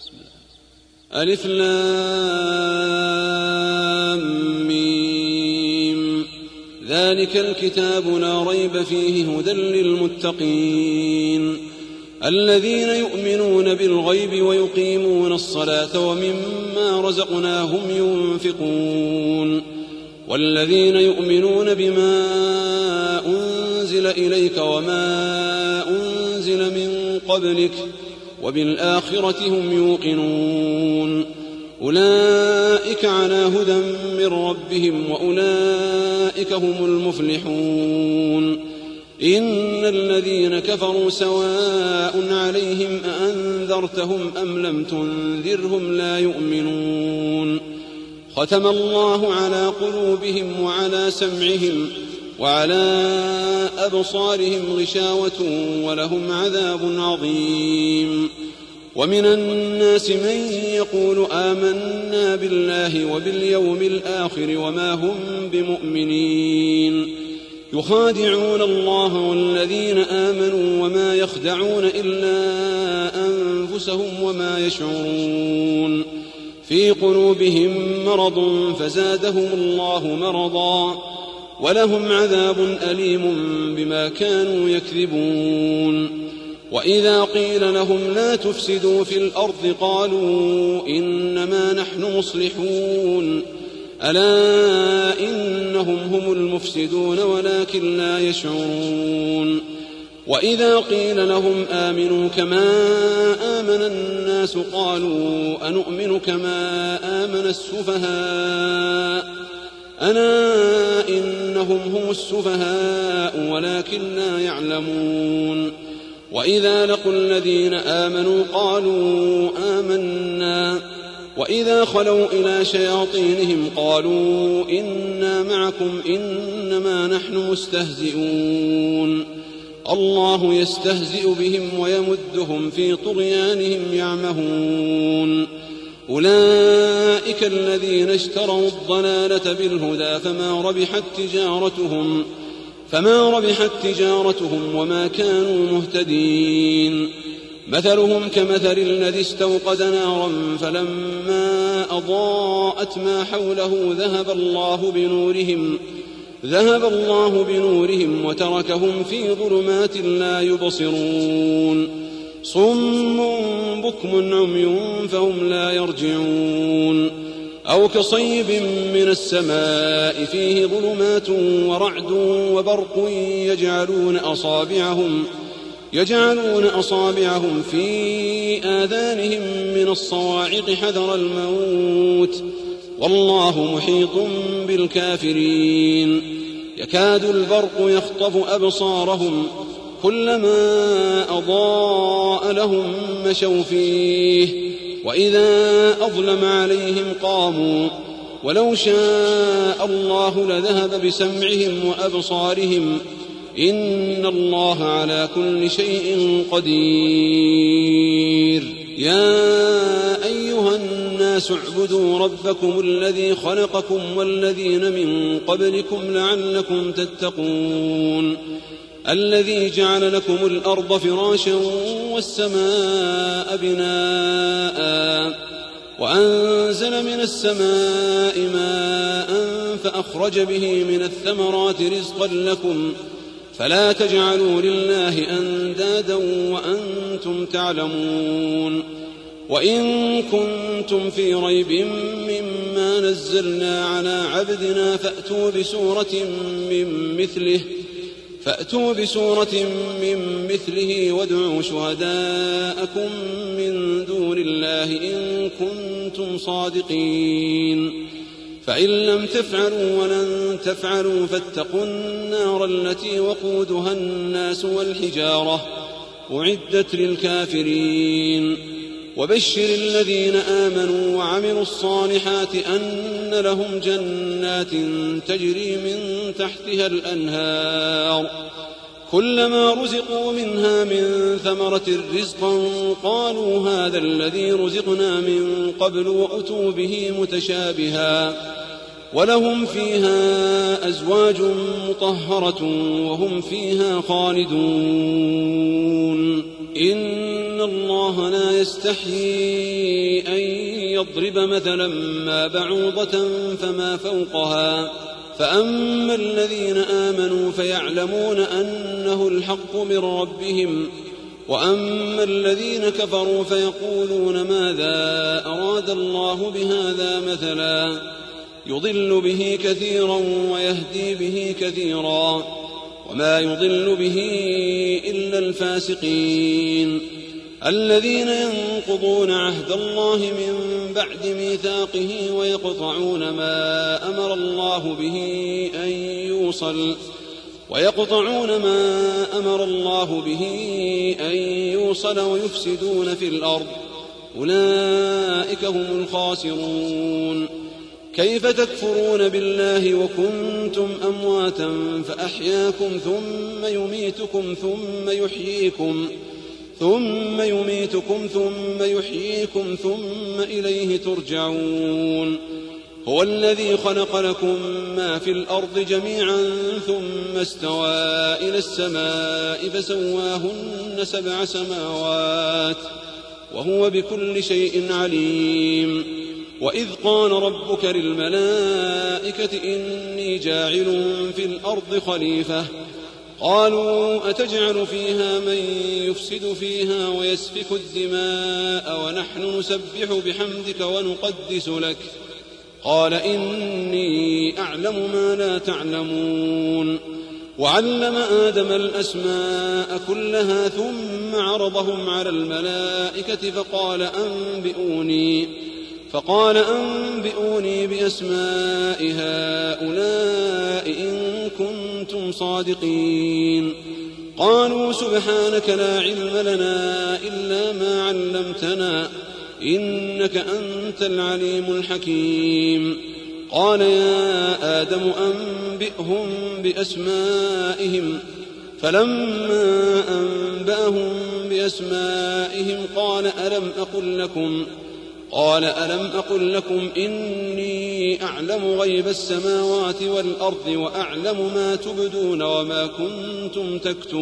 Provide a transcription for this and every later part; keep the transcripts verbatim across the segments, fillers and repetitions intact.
ألف لام ميم ذلك الكتاب لا ريب فيه هدى للمتقين الذين يؤمنون بالغيب ويقيمون الصلاة ومما رزقناهم ينفقون والذين يؤمنون بما أنزل إليك وما أنزل من قبلك وبالآخرة هم يوقنون أولئك على هدى من ربهم وأولئك هم المفلحون إن الذين كفروا سواء عليهم أأنذرتهم أم لم تنذرهم لا يؤمنون ختم الله على قلوبهم وعلى سمعهم وعلى أبصارهم غشاوة ولهم عذاب عظيم ومن الناس من يقول آمنا بالله وباليوم الآخر وما هم بمؤمنين يخادعون الله والذين آمنوا وما يخدعون إلا أنفسهم وما يشعرون في قلوبهم مرض فزادهم الله مرضا ولهم عذاب أليم بما كانوا يكذبون وإذا قيل لهم لا تفسدوا في الأرض قالوا إنما نحن مصلحون ألا إنهم هم المفسدون ولكن لا يشعرون وإذا قيل لهم آمنوا كما آمن الناس قالوا أنؤمن كما آمن السفهاء ألا إنهم هم السفهاء ولكن لا يعلمون وإذا لقوا الذين آمنوا قالوا آمنا وإذا خلوا إلى شياطينهم قالوا إنا معكم إنما نحن مستهزئون الله يستهزئ بهم ويمدهم في طغيانهم يعمهون أولئك الذين اشتروا الضلالة بالهدى فما ربحت تجارتهم فما ربحت تجارتهم وما كانوا مهتدين مثلهم كمثل الذي استوقد نارا فلما أضاءت ما حوله ذهب الله بنورهم ذهب الله بنورهم وتركهم في ظلمات لا يبصرون صم بكم عمي فهم لا يرجعون أو كصيب من السماء فيه ظلمات ورعد وبرق يجعلون أصابعهم يجعلون أصابعهم في آذانهم من الصواعق حذر الموت والله محيط بالكافرين يكاد البرق يخطف أبصارهم كلما أضاء لهم مشوا فيه وإذا أظلم عليهم قاموا ولو شاء الله لذهب بسمعهم وأبصارهم إن الله على كل شيء قدير يا أيها الناس اعبدوا ربكم الذي خلقكم والذين من قبلكم لعلكم تتقون الذي جعل لكم الأرض فراشا والسماء بناء وأنزل من السماء ماء فأخرج به من الثمرات رزقا لكم فلا تجعلوا لله أندادا وأنتم تعلمون وإن كنتم في ريب مما نزلنا على عبدنا فأتوا بسورة من مثله فأتوا بسورة من مثله وادعوا شهداءكم من دون الله إن كنتم صادقين فإن لم تفعلوا ولن تفعلوا فاتقوا النار التي وقودها الناس والحجارة أعدت للكافرين وبشر الذين آمنوا وعملوا الصالحات أن لهم جنات تجري من تحتها الأنهار كلما رزقوا منها من ثمرة رزقا قالوا هذا الذي رزقنا من قبل وأتوا به متشابها ولهم فيها أزواج مطهرة وهم فيها خالدون إن الله لا يستحيي أن يضرب مثلا ما بعوضة فما فوقها فأما الذين آمنوا فيعلمون أنه الحق من ربهم وأما الذين كفروا فيقولون ماذا أراد الله بهذا مثلا يضل به كثيرا ويهدي به كثيرا وما يضل به إلا الفاسقين الذين ينقضون عهد الله من بعد ميثاقه ويقطعون ما أمر الله به أن يوصل ويقطعون ما أمر الله به أن يوصل ويفسدون في الأرض أولئك هم الخاسرون كيف تكفرون بالله وكنتم أمواتا فأحياكم ثم يميتكم ثم يحييكم ثم يميتكم ثم يحييكم ثم إليه ترجعون هو الذي خلق لكم ما في الأرض جميعا ثم استوى إلى السماء فسواهن سبع سماوات وهو بكل شيء عليم وإذ قال ربك للملائكة إني جاعل في الأرض خليفة قالوا أتجعل فيها من يفسد فيها ويسفك الدماء ونحن نسبح بحمدك ونقدس لك قال إني أعلم ما لا تعلمون وعلم آدم الأسماء كلها ثم عرضهم على الملائكة فقال أنبئوني فقال أنبئوني بأسماء هؤلاء إن كنتم صادقين قالوا سبحانك لا علم لنا إلا ما علمتنا إنك أنت العليم الحكيم قال يا آدم أنبئهم بأسمائهم فلما أنبأهم بأسمائهم قال ألم أقل لكم قال ألم أقل لكم إني أعلم غيب السماوات والأرض وأعلم ما تبدون وما كنتم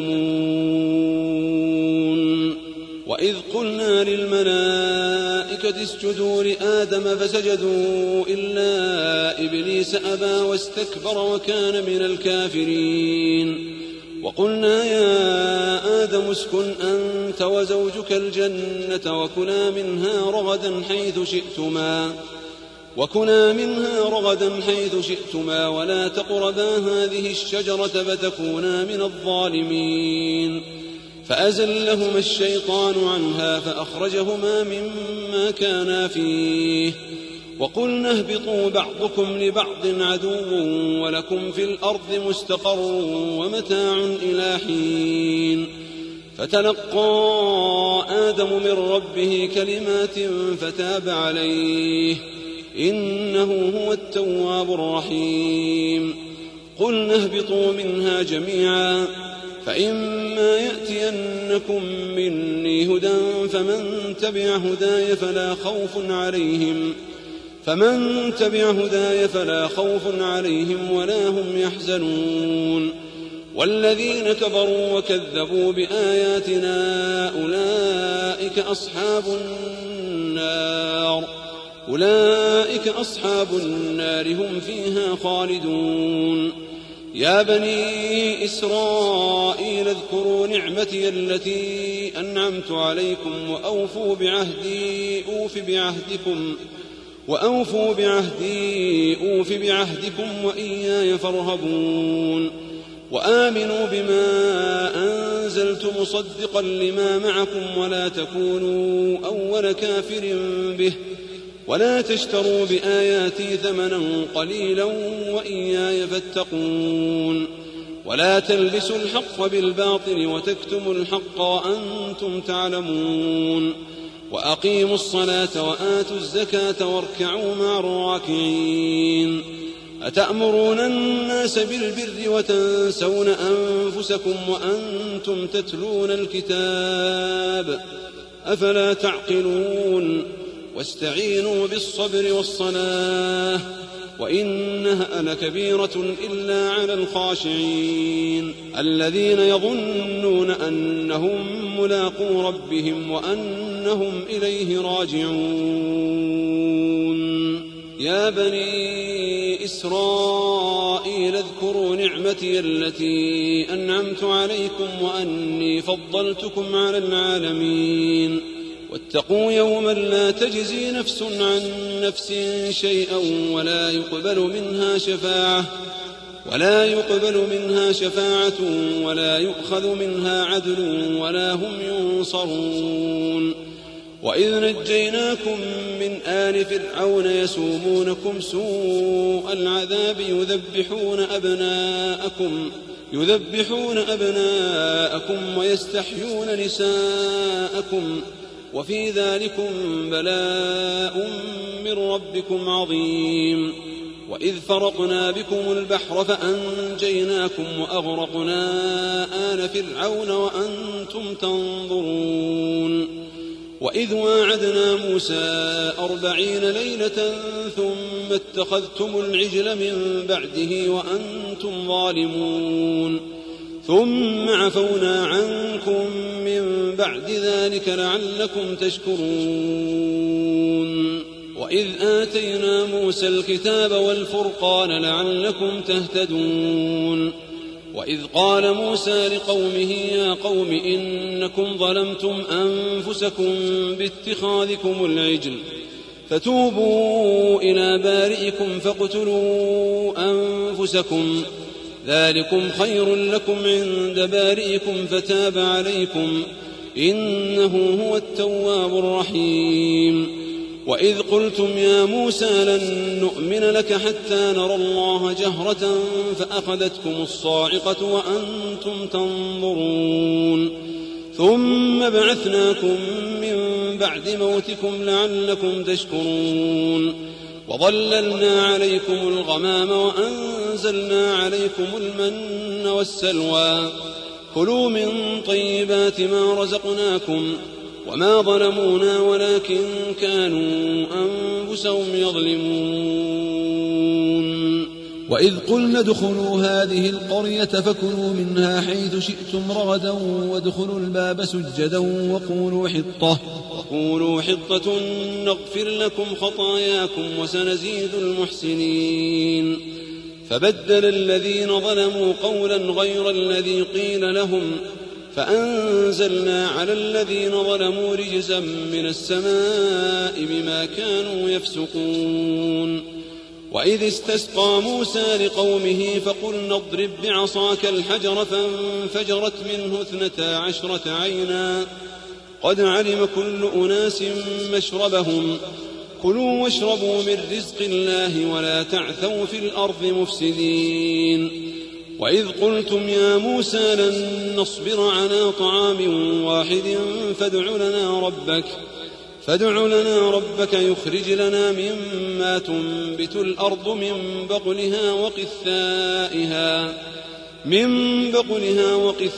تكتمون وإذ قلنا للملائكة اسجدوا لآدم فسجدوا إلا إبليس أبى واستكبر وكان من الكافرين وقلنا يا آدم اسكن أنت وزوجك الجنة وكلا منها رغدا حيث شئتما وكلا منها رغدا حيث شئتما ولا تقربا هذه الشجرة فتكونا من الظالمين فأزلهما الشيطان عنها فأخرجهما مما كانا فيه وقلنا اهبطوا بعضكم لبعض عدو ولكم في الأرض مستقر ومتاع إلى حين فتلقى آدم من ربه كلمات فتاب عليه إنه هو التواب الرحيم قلنا اهبطوا منها جميعا فإما يأتينكم مني هدى فمن تبع هداي فلا خوف عليهم فمن تبع هداي فلا خوف عليهم ولا هم يحزنون والذين كفروا وكذبوا بآياتنا أولئك أصحاب النار أولئك أصحاب النار هم فيها خالدون يا بني إسرائيل اذكروا نعمتي التي أنعمت عليكم وأوفوا بعهدي أوف بعهدكم وأوفوا بعهدي أوف بعهدكم وإياي فارهبون وآمنوا بما أنزلت مصدقا لما معكم ولا تكونوا أول كافر به ولا تشتروا بآياتي ثمنا قليلا وإياي فاتقون ولا تلبسوا الحق بالباطل وتكتموا الحق وأنتم تعلمون وأقيموا الصلاة وآتوا الزكاة واركعوا مع الراكعين أتأمرون الناس بالبر وتنسون أنفسكم وأنتم تتلون الكتاب أفلا تعقلون واستعينوا بالصبر والصلاة وإنها لكبيرة إلا على الخاشعين الذين يظنون أنهم ملاقو ربهم وأنهم إليه راجعون يا بني إسرائيل اذكروا نعمتي التي أنعمت عليكم وأني فضلتكم على العالمين واتقوا يوما لا تجزي نفس عن نفس شيئا ولا يقبل منها شفاعة ولا يقبل منها شفاعة ولا يؤخذ منها عدل ولا هم ينصرون وإذ نجيناكم من آل فرعون يسومونكم سوء العذاب يذبحون أبناءكم يذبحون أبناءكم ويستحيون نساءكم وفي ذلكم بلاء من ربكم عظيم وإذ فرقنا بكم البحر فأنجيناكم وأغرقنا آل فرعون وأنتم تنظرون وإذ واعدنا موسى أربعين ليلة ثم اتخذتم العجل من بعده وأنتم ظالمون ثم عفونا عنكم من بعد ذلك لعلكم تشكرون وإذ آتينا موسى الكتاب والفرقان لعلكم تهتدون وإذ قال موسى لقومه يا قوم إنكم ظلمتم أنفسكم باتخاذكم العجل فتوبوا إلى بارئكم فاقتلوا أنفسكم ذلكم خير لكم عند بارئكم فتاب عليكم إنه هو التواب الرحيم وإذ قلتم يا موسى لن نؤمن لك حتى نرى الله جهرة فأخذتكم الصاعقة وأنتم تنظرون ثم بعثناكم من بعد موتكم لعلكم تشكرون وظللنا عليكم الغمام وأنزلنا عليكم المن والسلوى كلوا من طيبات ما رزقناكم وما ظلمونا ولكن كانوا أنفسهم يظلمون وإذ قلنا ادخلوا هذه القرية فكلوا منها حيث شئتم رغدا وادخلوا الباب سجدا وقولوا حطة وقولوا حطة نغفر لكم خطاياكم وسنزيد المحسنين فبدل الذين ظلموا قولا غير الذي قيل لهم فأنزلنا على الذين ظلموا رجزا من السماء بما كانوا يفسقون وإذ استسقى موسى لقومه فقلنا اضرب بعصاك الحجر فانفجرت منه اثنتا عشرة عينا قد علم كل أناس مشربهم كلوا واشربوا من رزق الله ولا تعثوا في الأرض مفسدين وإذ قلتم يا موسى لن نصبر على طعام واحد فادع لنا ربك فادع لنا ربك يخرج لنا مما تنبت الأرض من بقلها وقثائها من بقلها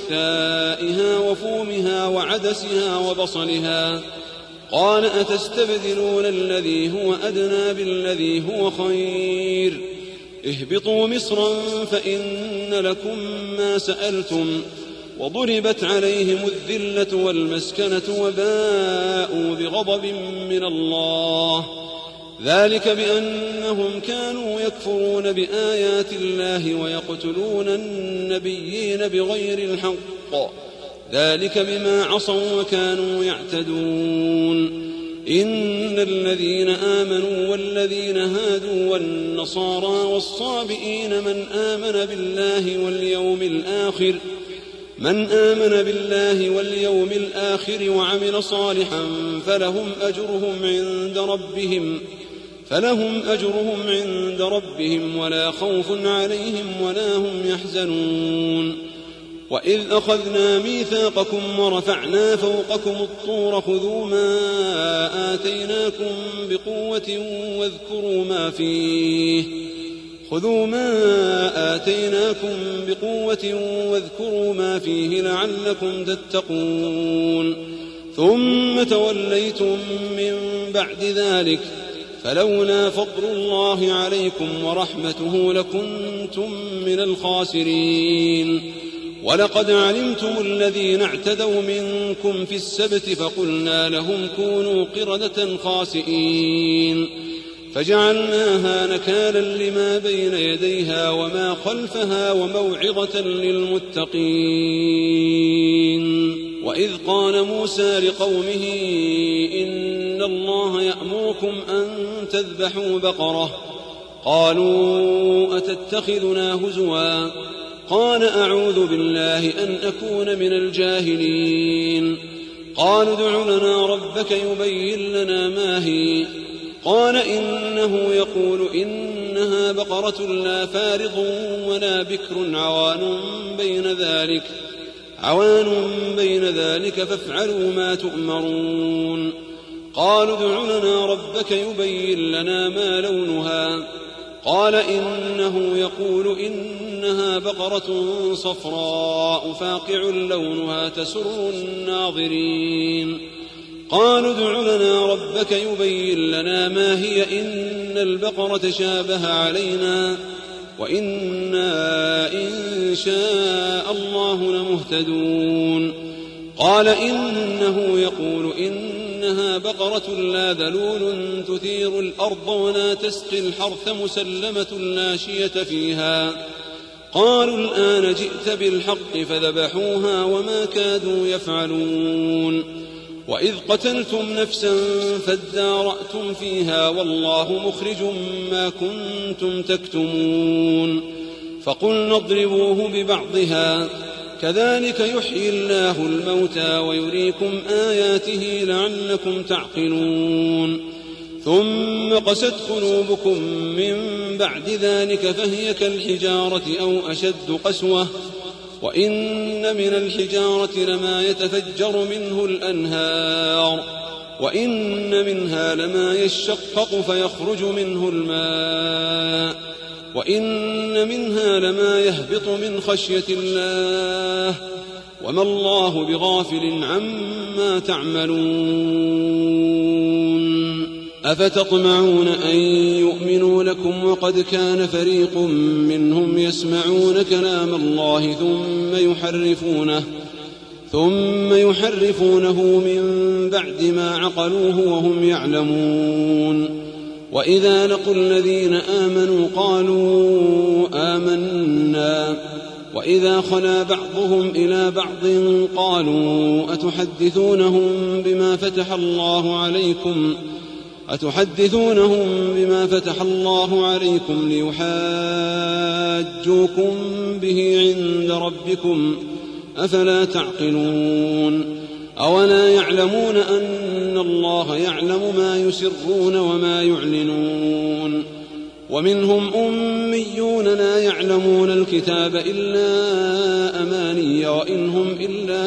وقثائها وفومها وعدسها وبصلها قال أتستبدلون الذي هو أدنى بالذي هو خير اهبطوا مصرا فإن لكم ما سألتم وضربت عليهم الذلة والمسكنة وباءوا بغضب من الله ذلك بأنهم كانوا يكفرون بآيات الله ويقتلون النبيين بغير الحق ذلك بما عصوا وكانوا يعتدون إن الذين آمنوا والذين هادوا والنصارى والصابئين من آمن بالله واليوم الآخر من آمن بالله واليوم الآخر وعمل صالحا فلهم أجرهم عند ربهم فلهم أجرهم عند ربهم ولا خوف عليهم ولا هم يحزنون وإذ أخذنا ميثاقكم ورفعنا فوقكم الطور خذوا ما آتيناكم بقوة واذكروا ما فيه خذوا ما آتيناكم بقوة واذكروا ما فيه لعلكم تتقون ثم توليتم من بعد ذلك فلولا فضل الله عليكم ورحمته لكنتم من الخاسرين. ولقد علمتم الذين اعتدوا منكم في السبت فقلنا لهم كونوا قردة خاسئين فجعلناها نكالا لما بين يديها وما خلفها وموعظة للمتقين. وإذ قال موسى لقومه إن الله يأمركم أن تذبحوا بقرة قالوا أتتخذنا هزوا قال أعوذ بالله أن أكون من الجاهلين. قالوا ادع لنا ربك يبين لنا ما هي قال إنه يقول إنها بقرة لا فارض ولا بكر عوان بين ذلك عوان بين ذلك فافعلوا ما تؤمرون. قالوا ادع لنا ربك يبين لنا ما لونها قال إنه يقول إنها بقرة صفراء فاقع لونها تسر الناظرين. قالوا ادع لنا ربك يبين لنا ما هي إن البقرة شابه علينا وإنا إن شاء الله لمهتدون. قال إنه يقول إنها بقرة لا ذلول تثير الأرض ولا تسقي الحرث مسلمة لا شية فيها. قالوا الآن جئت بالحق فذبحوها وما كادوا يفعلون. وإذ قتلتم نفسا فادارأتم فيها والله مخرج ما كنتم تكتمون. فقلنا اضربوه ببعضها كذلك يحيي الله الموتى ويريكم آياته لعلكم تعقلون. ثم قست قلوبكم من بعد ذلك فهي كالحجارة أو أشد قسوة وإن من الحجارة لما يتفجر منه الأنهار وإن منها لما يشقق فيخرج منه الماء وإن منها لما يهبط من خشية الله وما الله بغافل عما تعملون. أفتطمعون أن يؤمنوا لكم وقد كان فريق منهم يسمعون كلام الله ثم يحرفونه ثم يحرفونه من بعد ما عقلوه وهم يعلمون. وإذا لقوا الذين آمنوا قالوا آمنا وإذا خلا بعضهم إلى بعض قالوا أتحدثونهم بما فتح الله عليكم أتحدثونهم بما فتح الله عليكم ليحاجوكم به عند ربكم أفلا تعقلون. أولا يعلمون أن الله يعلم ما يسرون وما يعلنون. ومنهم أميون لا يعلمون الكتاب إلا أماني وإنهم إلا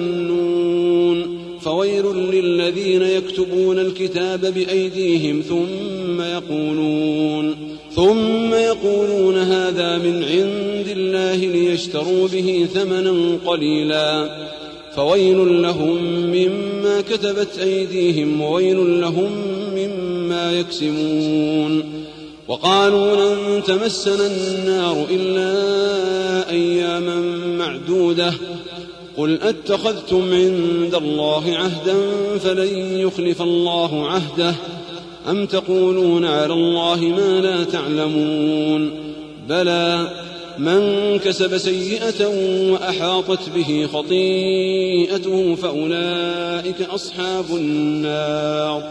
يظنون. فويل للذين يكتبون الكتاب بأيديهم ثم يقولون ثم يقولون هذا من عند الله ليشتروا به ثمنا قليلا فويل لهم مما كتبت أيديهم وويل لهم مما يكسبون. وقالوا لن تمسنا النار إلا أياما معدودة قل أتخذتم عند الله عهدا فلن يخلف الله عهده أم تقولون على الله ما لا تعلمون. بلى من كسب سيئة وأحاطت به خطيئته فأولئك أصحاب النار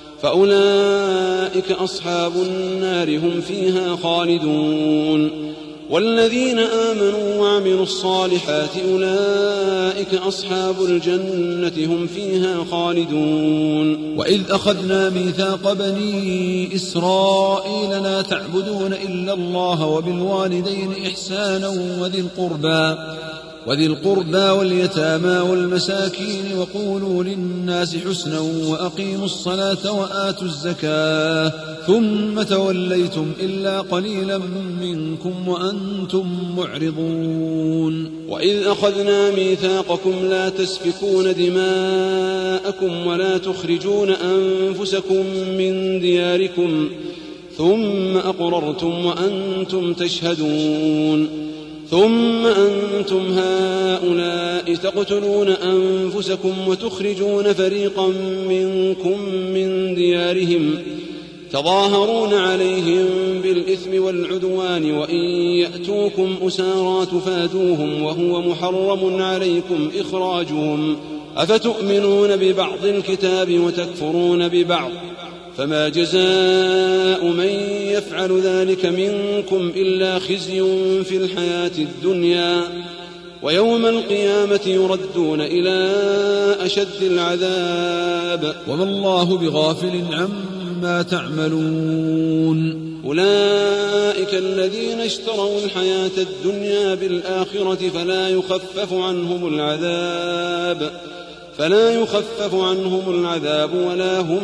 فأولئك أصحاب النار هم فيها خالدون. والذين آمنوا وعملوا الصالحات أولئك أصحاب الجنة هم فيها خالدون. وإذ أخذنا ميثاق بني إسرائيل لا تعبدون إلا الله وبالوالدين إحسانا وذي القربى وذي القربى واليتامى والمساكين وقولوا للناس حسنا وأقيموا الصلاة وآتوا الزكاة ثم توليتم إلا قليلا منكم وأنتم معرضون. وإذ أخذنا ميثاقكم لا تسفكون دماءكم ولا تخرجون أنفسكم من دياركم ثم أقررتم وأنتم تشهدون ثم أنتم هؤلاء تقتلون أنفسكم وتخرجون فريقا منكم من ديارهم تظاهرون عليهم بالإثم والعدوان وإن يأتوكم أسارى تفادوهم وهو محرم عليكم إخراجهم أفتؤمنون ببعض الكتاب وتكفرون ببعض فما جزاء من يفعل ذلك منكم إلا خزي في الحياة الدنيا ويوم القيامة يردون إلى أشد العذاب وما الله بغافل عما تعملون. أولئك الذين اشتروا الحياة الدنيا بالآخرة فلا يخفف عنهم العذاب فلا يخفف عنهم العذاب ولا هم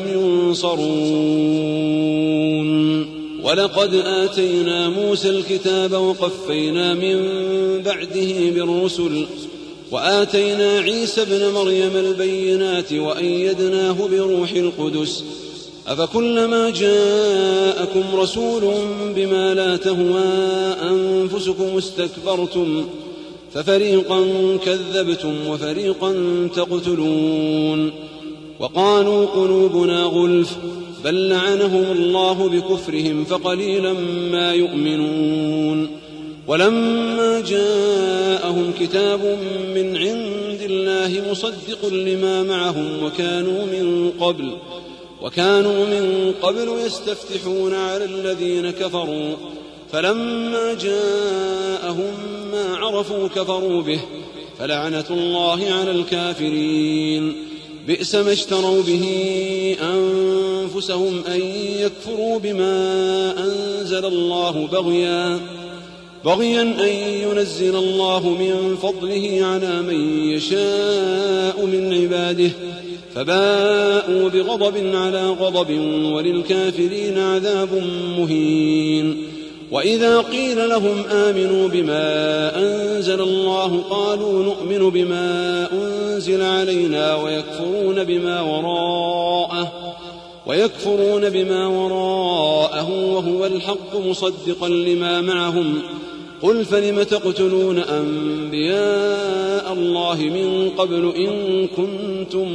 ينصرون. ولقد آتينا موسى الكتاب وقفينا من بعده بالرسل وآتينا عيسى ابن مريم البينات وأيدناه بروح القدس أفكلما جاءكم رسول بما لا تهوى أنفسكم استكبرتم ففريقا كذبتم وفريقا تقتلون. وقالوا قلوبنا غلف بل لعنهم الله بكفرهم فقليلا ما يؤمنون. ولما جاءهم كتاب من عند الله مصدق لما معهم وكانوا من قبل وكانوا من قبل يستفتحون على الذين كفروا فلما جاءهم ما عرفوا كفروا به فلعنة الله على الكافرين. بئس ما اشتروا به أنفسهم أن يكفروا بما أنزل الله بغيا بغيا أن ينزل الله من فضله على من يشاء من عباده فباءوا بغضب على غضب وللكافرين عذاب مهين. وإذا قيل لهم آمنوا بما أنزل الله قالوا نؤمن بما أنزل علينا ويكفرون بما وراءه ويكفرون بما وراءه وهو الحق مصدقا لما معهم قل فلم تقتلون أنبياء الله من قبل إن كنتم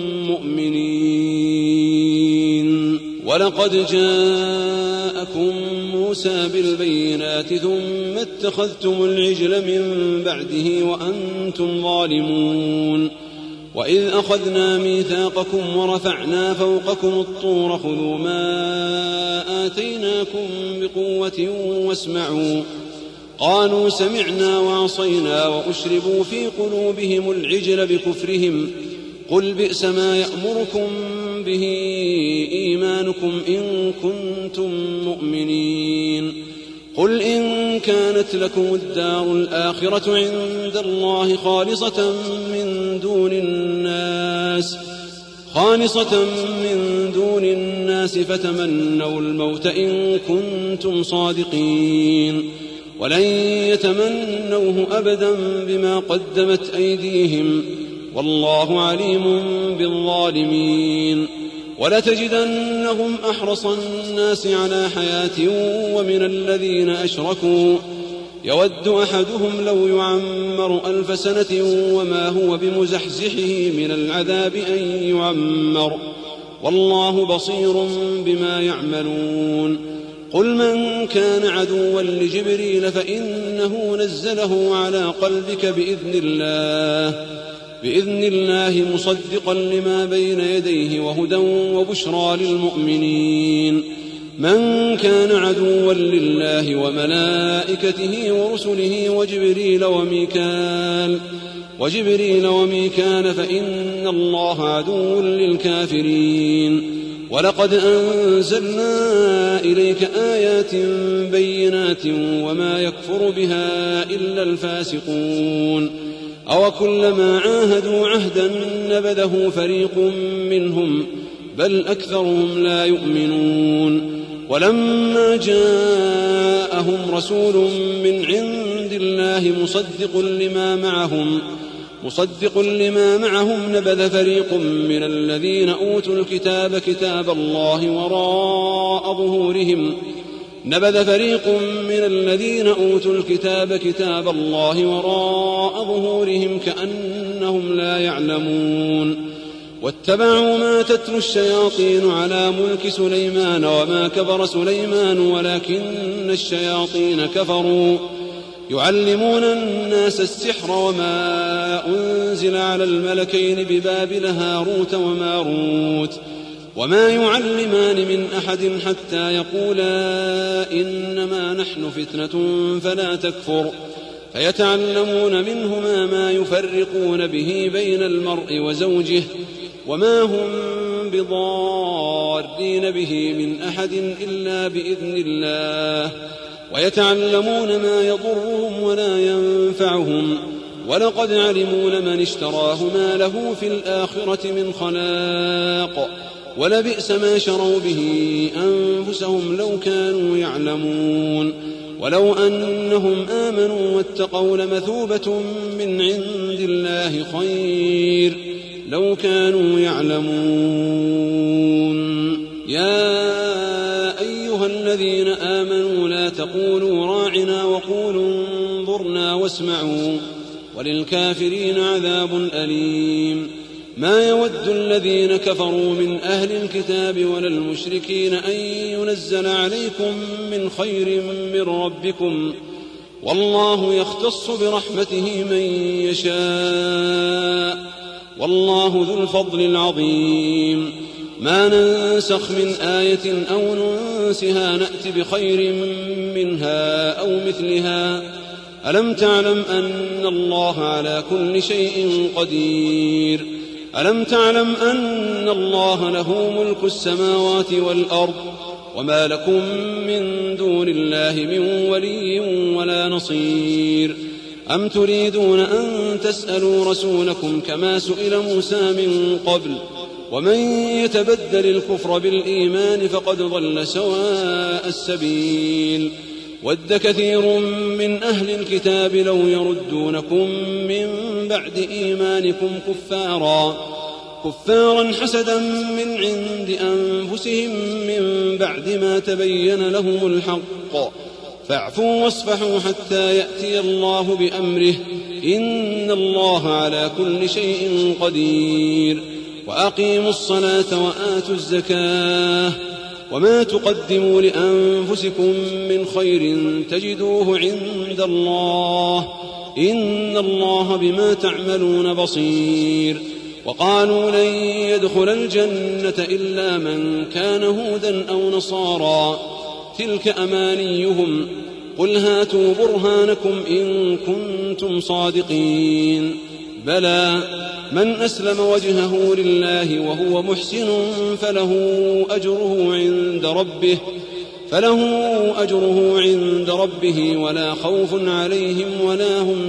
مؤمنين. ولقد جاءكم موسى بالبينات ثم اتخذتم العجل من بعده وأنتم ظالمون. وإذ أخذنا ميثاقكم ورفعنا فوقكم الطور خذوا ما آتيناكم بقوة واسمعوا قالوا سمعنا وعصينا وأشربوا في قلوبهم العجل بكفرهم قل بئس ما يأمركم به إيمانكم إن كنتم مؤمنين. قل إن كانت لكم الدار الآخرة عند الله خالصة من دون الناس خالصة من دون الناس فتمنوا الموت إن كنتم صادقين ولن يتمنوه أبدا بما قدمت أيديهم والله عليم بالظالمين. ولتجدنهم أحرص الناس على حياة ومن الذين أشركوا يود أحدهم لو يعمر ألف سنة وما هو بمزحزحه من العذاب أن يعمر والله بصير بما يعملون. قل من كان عدوا لجبريل فإنه نزله على قلبك بإذن الله بإذن الله مصدقا لما بين يديه وهدى وبشرى للمؤمنين. من كان عدوا لله وملائكته ورسله وجبريل وميكال وجبريل وميكال فإن الله عدو للكافرين. ولقد أنزلنا إليك آيات بينات وما يكفر بها إلا الفاسقون. أو كلما عاهدوا عهدا نبذه فريق منهم بل أكثرهم لا يؤمنون ولما جاءهم رسول من عند الله مصدق لما معهم مصدق لما معهم نبذ فريق من الذين أوتوا الكتاب كتاب الله وراء ظهورهم نبذ فريق من الذين أوتوا الكتاب كتاب الله وراء ظهورهم كأنهم لا يعلمون واتبعوا ما تتلو الشياطين على ملك سليمان وما كفر سليمان ولكن الشياطين كفروا يعلمون الناس السحر وما أنزل على الملكين ببابل هاروت وماروت وما يعلمان من أحد حتى يقولا إنما نحن فتنة فلا تكفر فيتعلمون منهما ما يفرقون به بين المرء وزوجه وما هم بضارين به من أحد إلا بإذن الله ويتعلمون ما يضرهم ولا ينفعهم ولقد علموا لمن اشتراه ما له في الآخرة من خلاق ولبئس ما شروا به أنفسهم لو كانوا يعلمون ولو أنهم آمنوا واتقوا لمثوبة من عند الله خير لو كانوا يعلمون يا أيها الذين آمنوا لا تقولوا راعنا وقولوا انظرنا واسمعوا وللكافرين عذاب أليم ما يود الذين كفروا من أهل الكتاب ولا المشركين أن ينزل عليكم من خير من ربكم والله يختص برحمته من يشاء والله ذو الفضل العظيم ما ننسخ من آية أو ننسها نأت بخير منها أو مثلها ألم تعلم أن الله على كل شيء قدير ألم تعلم أن الله له ملك السماوات والأرض وما لكم من دون الله من ولي ولا نصير أم تريدون أن تسألوا رسولكم كما سئل موسى من قبل ومن يتبدل الكفر بالإيمان فقد ضل سواء السبيل ود كثير من أهل الكتاب لو يردونكم من بعد إيمانكم كفارا كفارا حسدا من عند أنفسهم من بعد ما تبين لهم الحق فاعفوا واصفحوا حتى يأتي الله بأمره إن الله على كل شيء قدير وأقيموا الصلاة وآتوا الزكاة وما تقدموا لأنفسكم من خير تجدوه عند الله إن الله بما تعملون بصير وقالوا لن يدخل الجنة إلا من كان هودا أو نصارى تلك أمانيهم قل هاتوا برهانكم إن كنتم صادقين بلى من أسلم وجهه لله وهو محسن فله أجره عند ربه فله أجره عند ربه ولا خوف عليهم ولا هم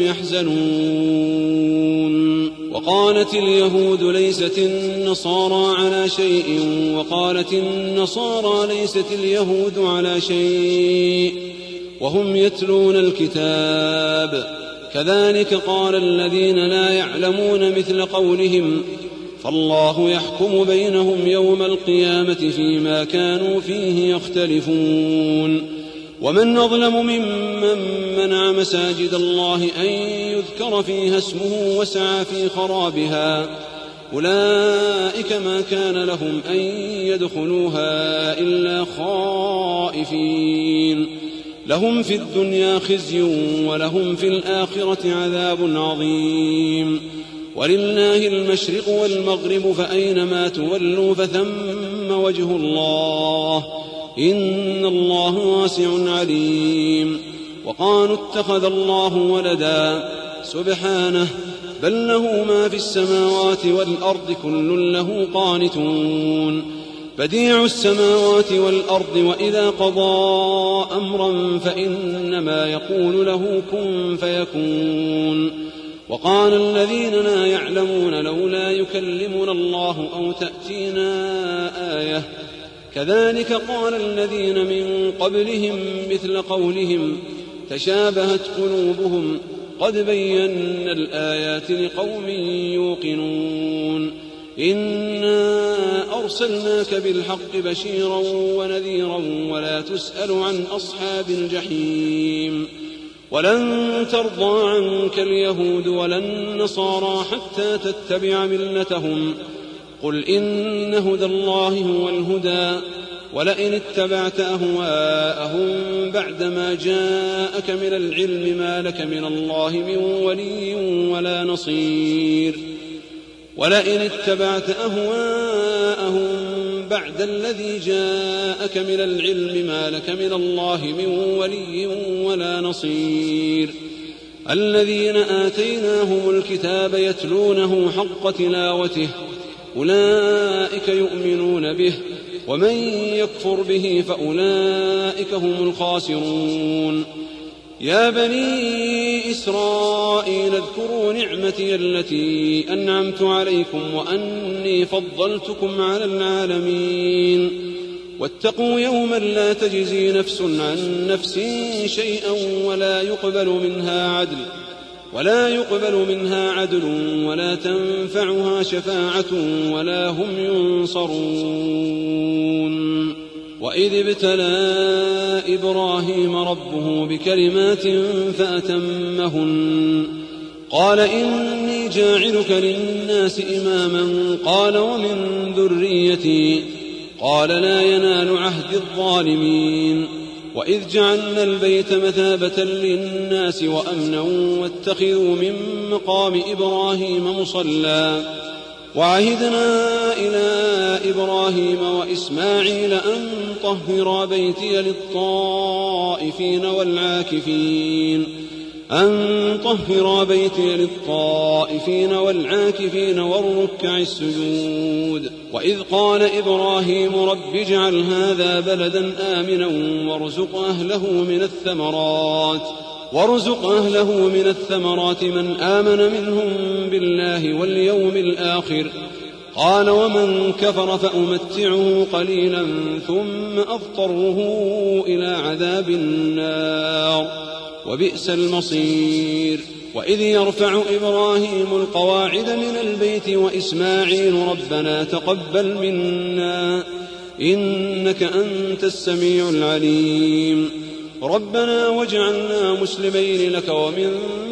يحزنون وقالت اليهود ليست النصارى على شيء وقالت النصارى ليست اليهود على شيء وهم يتلون الكتاب كذلك قال الذين لا يعلمون مثل قولهم فالله يحكم بينهم يوم القيامة فيما كانوا فيه يختلفون ومن أظلم ممن منع مساجد الله أن يذكر فيها اسمه وسعى في خرابها أولئك ما كان لهم أن يدخلوها إلا خائفين لهم في الدنيا خزي ولهم في الآخرة عذاب عظيم ولله المشرق والمغرب فأينما تولوا فثم وجه الله إن الله واسع عليم وقالوا اتخذ الله ولدا سبحانه بل له ما في السماوات والأرض كل له قانتون بديع السماوات والأرض وإذا قضى أمرا فإنما يقول له كن فيكون وقال الذين لا يعلمون لولا يكلمنا الله أو تأتينا آية كذلك قال الذين من قبلهم مثل قولهم تشابهت قلوبهم قد بينا الآيات لقوم يوقنون إنا أرسلناك بالحق بشيرا ونذيرا ولا تسأل عن أصحاب الجحيم ولن ترضى عنك اليهود ولا النصارى حتى تتبع ملتهم قل إن هدى الله هو الهدى ولئن اتبعت أهواءهم بعدما جاءك من العلم ما لك من الله من ولي ولا نصير ولئن اتبعت أهواءهم بعد الذي جاءك من العلم ما لك من الله من ولي ولا نصير الذين آتيناهم الكتاب يتلونه حق تلاوته أولئك يؤمنون به ومن يكفر به فأولئك هم الخاسرون يا بني إسرائيل اذكروا نعمتي التي أنعمت عليكم وأني فضلتكم على العالمين واتقوا يوما لا تجزي نفس عن نفس شيئا ولا يقبل منها عدل ولا يقبل منها عدل ولا تنفعها شفاعة ولا هم ينصرون وإذ ابتلى إبراهيم ربه بكلمات فأتمهن قال إني جاعلك للناس إماما قال ومن ذريتي قال لا ينال عهد الظالمين وإذ جعلنا البيت مثابة للناس وأمنا واتخذوا من مقام إبراهيم مصلى وعهدنا إلى إبراهيم وإسماعيل أن طهرا بيتي للطائفين والعاكفين أن طهرا بيتي للطائفين والعاكفين والركع السجود وإذ قال إبراهيم رب اجعل هذا بلدا آمنا وارزق أهله من الثمرات وارزق أهله من الثمرات من آمن منهم بالله واليوم الآخر قال ومن كفر فأمتعه قليلا ثم أضطره إلى عذاب النار وبئس المصير وإذ يرفع إبراهيم القواعد من البيت وإسماعيل ربنا تقبل منا إنك أنت السميع العليم ربنا واجعلنا مسلمين لك ومن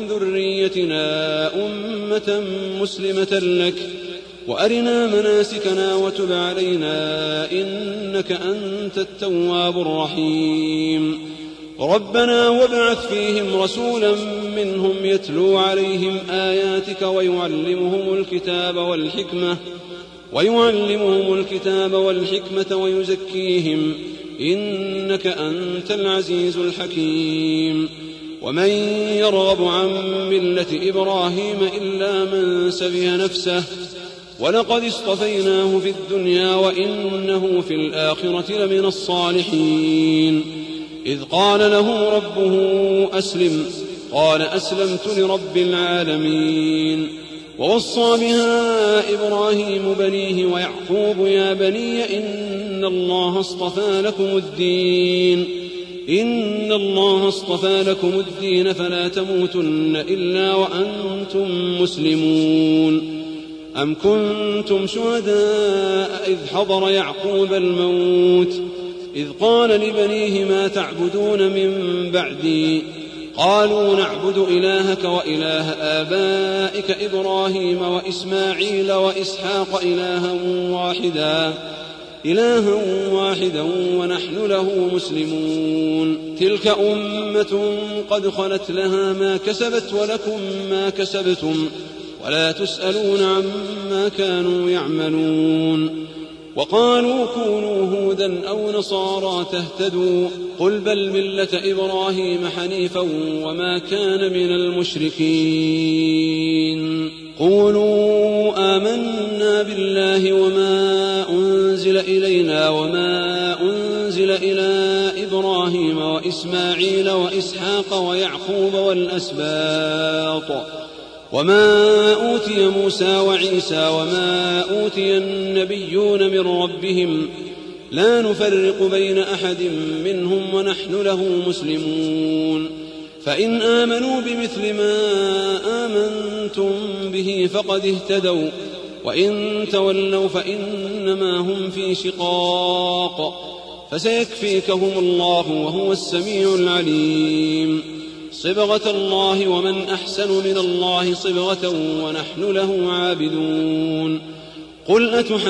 ذريتنا أمة مسلمة لك وأرنا مناسكنا وتب علينا إنك أنت التواب الرحيم ربنا وابعث فيهم رسولا منهم يتلو عليهم آياتك ويعلمهم الكتاب والحكمة ويعلمهم الكتاب والحكمة ويزكيهم إنك أنت العزيز الحكيم ومن يرغب عن ملة إبراهيم إلا من سفه نفسه ولقد اصطفيناه في الدنيا وإنه في الآخرة لمن الصالحين إذ قال له ربه أسلم قال أسلمت لرب العالمين ووصى بها إبراهيم بنيه ويعقوب يا بني إن الله اصطفى لكم الدين إن الله اصطفى لكم الدين فلا تموتن إلا وأنتم مسلمون أم كنتم شهداء إذ حضر يعقوب الموت إذ قال لبنيه ما تعبدون من بعدي قالوا نعبد إلهك وإله آبائك إبراهيم وإسماعيل وإسحاق إلها واحدا إلها واحدا ونحن له مسلمون تلك أمة قد خلت لها ما كسبت ولكم ما كسبتم ولا تسألون عما كانوا يعملون وقالوا كونوا هودا أو نصارى تهتدوا قل بل ملة إبراهيم حنيفا وما كان من المشركين قولوا آمنا بالله وما أنزل إلينا وما أنزل إلى إبراهيم وإسماعيل وإسحاق ويعقوب والأسباط وما أوتي موسى وعيسى وما أوتي النبيون من ربهم لا نفرق بين أحد منهم ونحن له مسلمون فإن آمنوا بمثل ما آمنتم به فقد اهتدوا وإن تولوا فإنما هم في شقاق فسيكفيكهم الله وهو السميع العليم صبغة الله ومن أحسن من الله صبغة ونحن له عابدون قل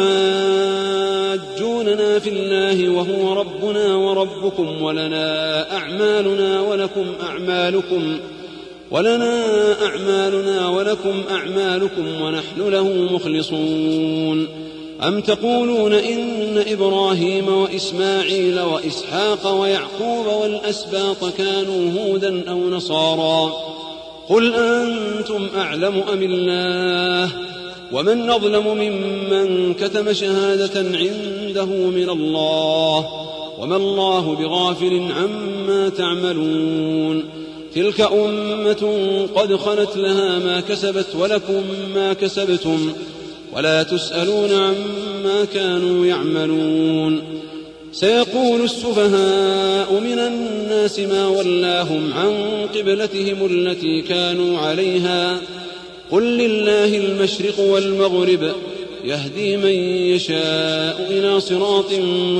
أتحاجوننا في الله وهو ربنا وربكم ولنا أعمالنا ولكم أعمالكم ولنا أعمالنا ولكم أعمالكم ونحن له مخلصون أم تقولون إن إبراهيم وإسماعيل وإسحاق ويعقوب والأسباط كانوا هودا أو نصارى قل أنتم أعلم أم الله ومن أظلم ممن كتم شهادة عنده من الله وما الله بغافل عما تعملون تلك أمة قد خلت لها ما كسبت ولكم ما كسبتم ولا تسألون عما كانوا يعملون سيقول السفهاء من الناس ما ولاهم عن قبلتهم التي كانوا عليها قل لله المشرق والمغرب يهدي من يشاء إلى صراط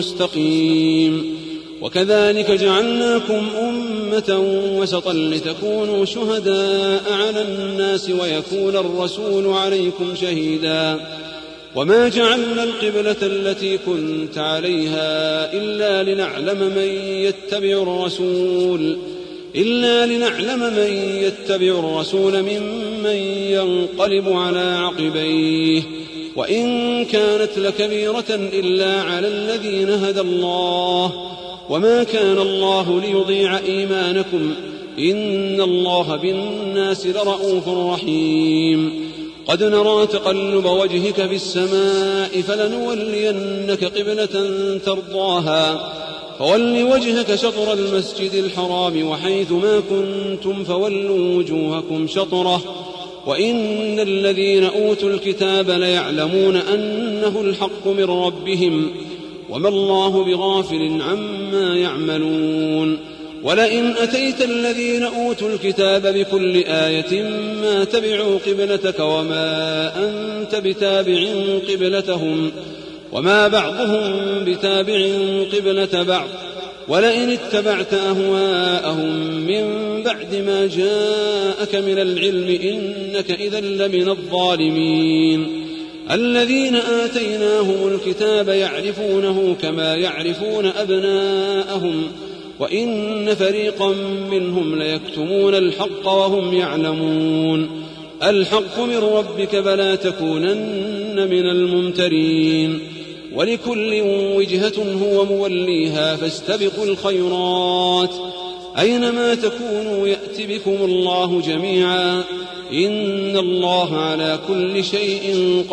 مستقيم وكذلك جعلناكم أمة وسطا لتكونوا شهداء على الناس ويكون الرسول عليكم شهيدا وما جعلنا القبلة التي كنت عليها إلا لنعلم من يتبع الرسول إلا لنعلم من يتبع الرسول ممن ينقلب على عقبيه وإن كانت لكبيرة إلا على الذين هدى الله وما كان الله ليضيع إيمانكم إن الله بالناس لرءوف رحيم قد نرى تقلب وجهك في السماء فلنولينك قبلة ترضاها فول وجهك شطر المسجد الحرام وحيث ما كنتم فولوا وجوهكم شطره وإن الذين أوتوا الكتاب ليعلمون أنه الحق من ربهم وما الله بغافل عما يعملون ولئن أتيت الذين أوتوا الكتاب بكل آية ما تبعوا قبلتك وما أنت بتابع قبلتهم وما بعضهم بتابع قبلة بعض ولئن اتبعت أهواءهم من بعد ما جاءك من العلم إنك إذا لمن الظالمين الذين آتيناهم الكتاب يعرفونه كما يعرفون أبناءهم وإن فريقا منهم ليكتمون الحق وهم يعلمون الحق من ربك فلا تكونن من الممترين ولكل وجهة هو موليها فاستبقوا الخيرات أينما تكونوا يأت بكم الله جميعا إن الله على كل شيء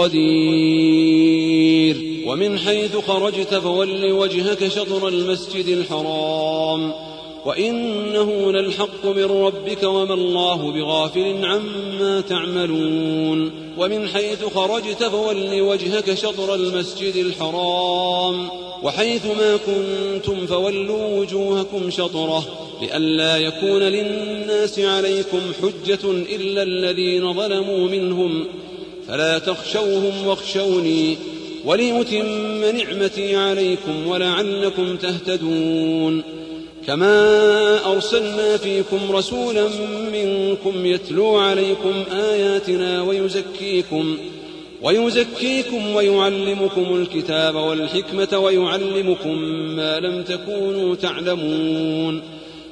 قدير ومن حيث خرجت فول وجهك شطر المسجد الحرام وإنه للحق من ربك وما الله بغافل عما تعملون ومن حيث خرجت فول وجهك شطر المسجد الحرام وحيث ما كنتم فولوا وجوهكم شطره لئلا يكون للناس عليكم حجة إلا الذين ظلموا منهم فلا تخشوهم واخشوني ولأتم نعمتي عليكم ولعلكم تهتدون كما أرسلنا فيكم رسولا منكم يتلو عليكم آياتنا ويزكيكم ويزكيكم ويعلمكم الكتاب والحكمة ويعلمكم ما لم تكونوا تعلمون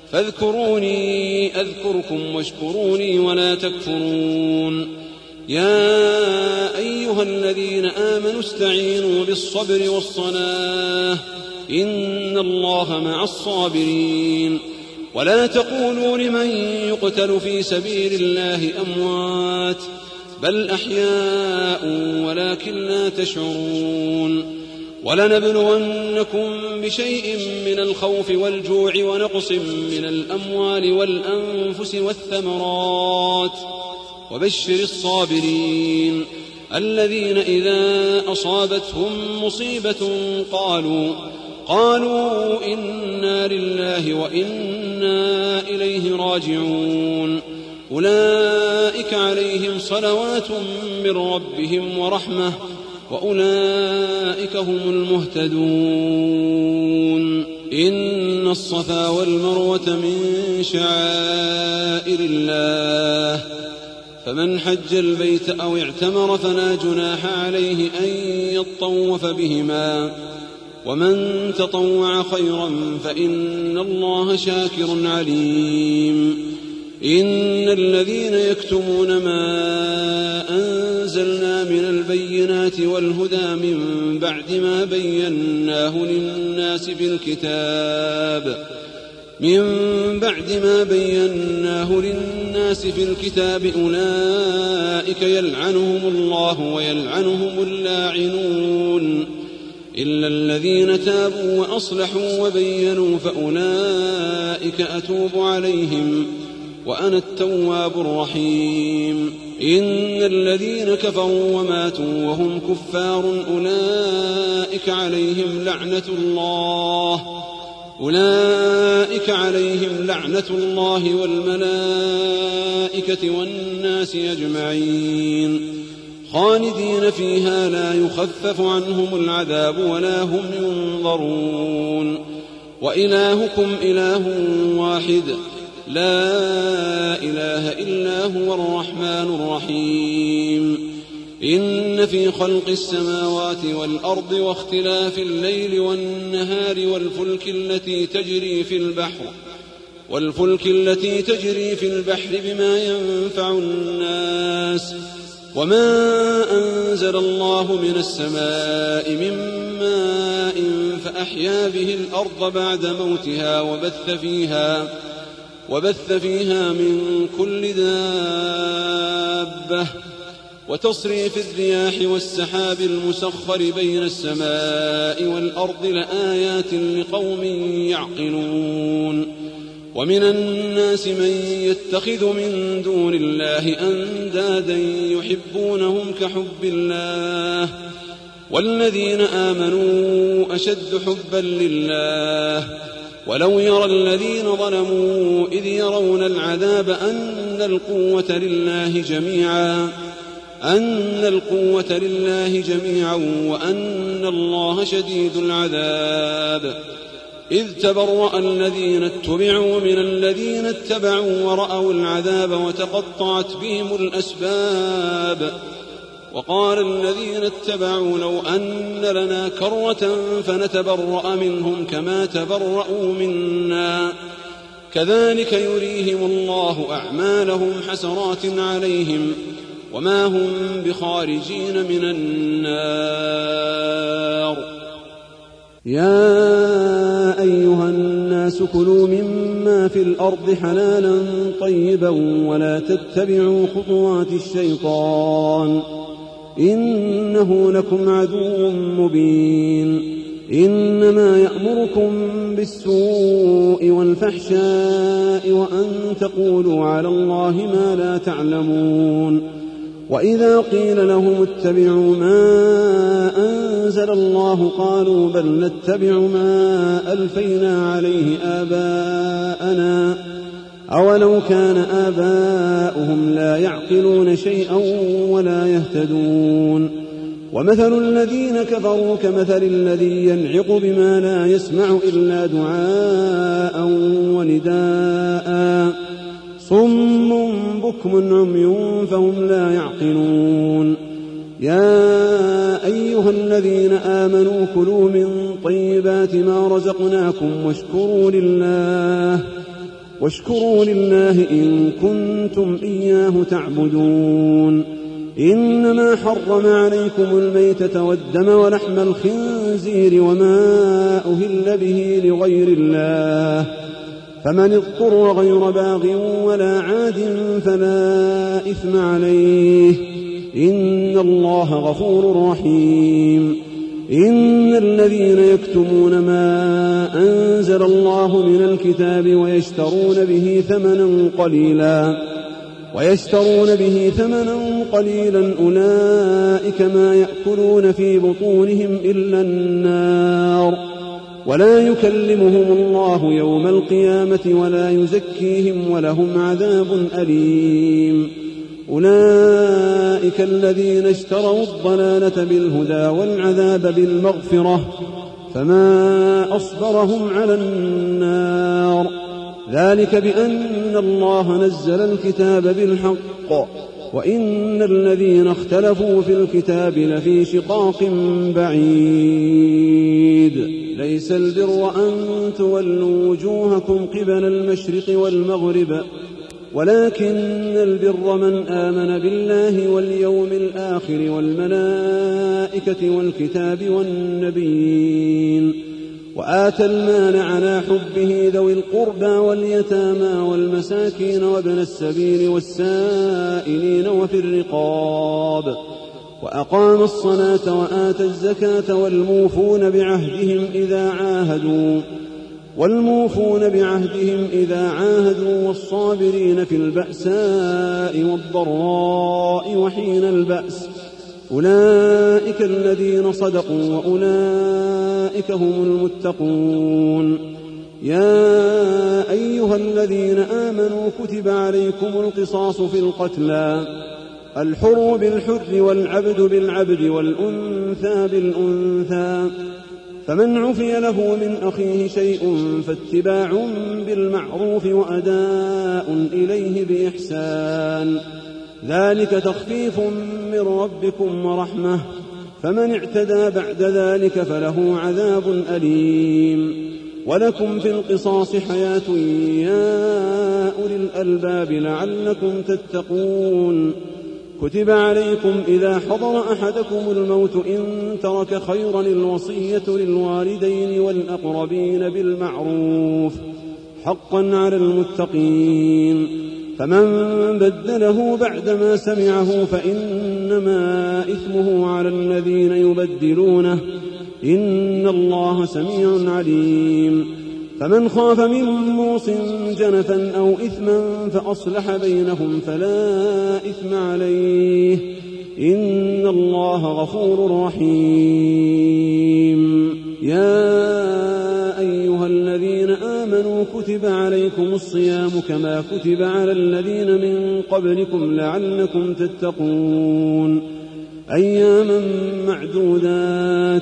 فاذكروني أذكركم واشكروني ولا تكفرون يا أيها الذين آمنوا استعينوا بالصبر والصلاة إن الله مع الصابرين ولا تقولوا لمن يقتل في سبيل الله أموات بل أحياء ولكن لا تشعرون ولنبلونكم بشيء من الخوف والجوع ونقص من الأموال والأنفس والثمرات وبشر الصابرين الذين إذا أصابتهم مصيبة قالوا قالوا إنا لله وإنا إليه راجعون أولئك عليهم صلوات من ربهم ورحمة وأولئك هم المهتدون إن الصفا والمروة من شعائر الله فمن حج البيت أو اعتمر فلا جناح عليه أن يطوف بهما ومن تطوع خيرا فإن الله شاكر عليم إن الذين يكتمون ما أنزلنا من البينات والهدى من بعد ما بيناه للناس في الكتاب من بعد ما بيناه للناس في الكتاب أولئك يلعنهم الله ويلعنهم اللاعنون إلا الذين تابوا وأصلحوا وبينوا فأولئك أتوب عليهم وأنا التواب الرحيم إن الذين كفروا وماتوا وهم كفار أولئك عليهم لعنة الله أولئك عليهم لعنة الله والملائكة والناس أجمعين خالدين فيها لا يخفف عنهم العذاب ولا هم ينظرون وإلهكم إله واحد لا إله إلا هو الرحمن الرحيم إن في خلق السماوات والأرض واختلاف الليل والنهار والفلك التي تجري في البحر والفلك التي تجري في البحر بما ينفع الناس وما أنزل الله من السماء من ماء فأحيا به الأرض بعد موتها وبث فيها وبث فيها من كل دابة وتصريف الرياح والسحاب المسخر بين السماء والأرض لآيات لقوم يعقلون ومن الناس من يتخذ من دون الله أندادا يحبونهم كحب الله والذين آمنوا أشد حبا لله ولو يرى الذين ظلموا إذ يرون العذاب أن القوة لله جميعا أن القوة لله جميعا وأن الله شديد العذاب إذ تبرأ الذين اتبعوا من الذين اتبعوا ورأوا العذاب وتقطعت بهم الأسباب وقال الذين اتبعوا لو أن لنا كرة فنتبرأ منهم كما تبرأوا منا كذلك يريهم الله أعمالهم حسرات عليهم وما هم بخارجين من النار يا أيها الناس كلوا مما في الأرض حلالا طيبا ولا تتبعوا خطوات الشيطان إنه لكم عدو مبين إنما يأمركم بالسوء والفحشاء وأن تقولوا على الله ما لا تعلمون وإذا قيل لهم اتبعوا ما أنزل الله قالوا بل نتبع ما ألفينا عليه آباءنا أولو كان آباؤهم لا يعقلون شيئا ولا يهتدون ومثل الذين كفروا كمثل الذي ينعق بما لا يسمع إلا دعاء ونداء صم بكم عمي فهم لا يعقلون يا أيها الذين آمنوا كلوا من طيبات ما رزقناكم واشكروا لله واشكروا لله إن كنتم إياه تعبدون إنما حرم عليكم الميتة والدم ولحم الخنزير وما أهل به لغير الله فمن اضطر غير باغ ولا عاد فلا إثم عليه إن الله غفور رحيم إن الذين يكتمون ما أنزل الله من الكتاب ويشترون به ثمنا قليلا ويشترون به ثمنا قليلا أولئك ما يأكلون في بطونهم إلا النار ولا يكلمهم الله يوم القيامة ولا يزكيهم ولهم عذاب أليم. أولئك الذين اشتروا الضلالة بالهدى والعذاب بالمغفرة فما أصبرهم على النار ذلك بأن الله نزل الكتاب بالحق وإن الذين اختلفوا في الكتاب لفي شقاق بعيد. ليس البر أن تولوا وجوهكم قبل المشرق والمغرب ولكن البر من آمن بالله واليوم الآخر والملائكة والكتاب والنبيين وآتى المال على حبه ذوي القربى واليتامى والمساكين وابن السبيل والسائلين وفي الرقاب وأقام الصلاة وآتى الزكاة والموفون بعهدهم إذا عاهدوا والموفون بعهدهم إذا عاهدوا والصابرين في البأساء والضراء وحين البأس أولئك الذين صدقوا وأولئك هم المتقون. يا أيها الذين آمنوا كتب عليكم القصاص في القتلى الحر بالحر والعبد بالعبد والأنثى بالأنثى فمن عفي له من أخيه شيء فاتباع بالمعروف وأداء إليه بإحسان ذلك تخفيف من ربكم ورحمة فمن اعتدى بعد ذلك فله عذاب أليم. ولكم في القصاص حياة يا أولي الألباب لعلكم تتقون. كتب عليكم إذا حضر أحدكم الموت إن ترك خيرا الوصية للوالدين والأقربين بالمعروف حقا على المتقين فمن بدله بعدما سمعه فإنما إثمه على الذين يبدلونه إن الله سميع عليم. فمن خاف من موص جنفا أو إثما فأصلح بينهم فلا إثم عليه إن الله غفور رحيم. يا أيها الذين آمنوا كتب عليكم الصيام كما كتب على الذين من قبلكم لعلكم تتقون أياما معدودات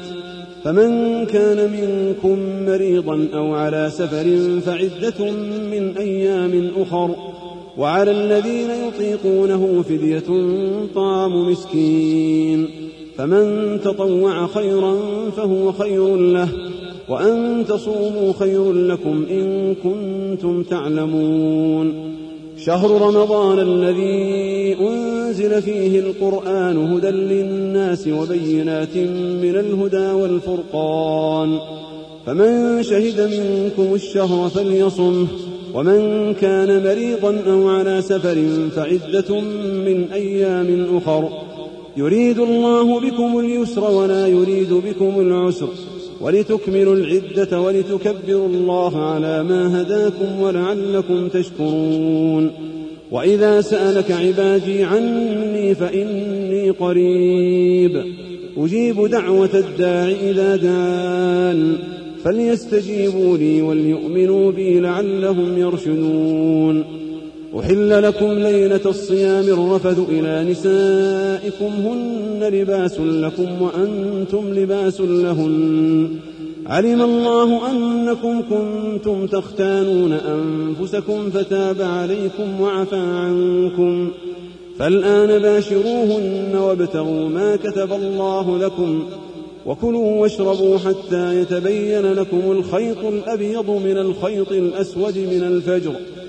فمن كان منكم مريضا أو على سفر فعدة من أيام أخر وعلى الذين يطيقونه فدية طعام مسكين فمن تطوع خيرا فهو خير له وأن تصوموا خير لكم إن كنتم تعلمون. شهر رمضان الذي أنزل فيه القرآن هدى للناس وبينات من الهدى والفرقان فمن شهد منكم الشهر فليصمه ومن كان مريضا أو على سفر فعدة من أيام أخر يريد الله بكم اليسر ولا يريد بكم العسر ولتكملوا العدة ولتكبروا الله على ما هداكم ولعلكم تشكرون. وإذا سألك عبادي عني فإني قريب أجيب دعوة الداع إذا دعان فليستجيبوا لي وليؤمنوا بي لعلهم يرشدون. أحل لكم ليلة الصيام الرفث إلى نسائكم هن لباس لكم وأنتم لباس لهن علم الله أنكم كنتم تختانون أنفسكم فتاب عليكم وعفى عنكم فالآن باشروهن وابتغوا ما كتب الله لكم وكلوا واشربوا حتى يتبين لكم الخيط الأبيض من الخيط الأسود من الفجر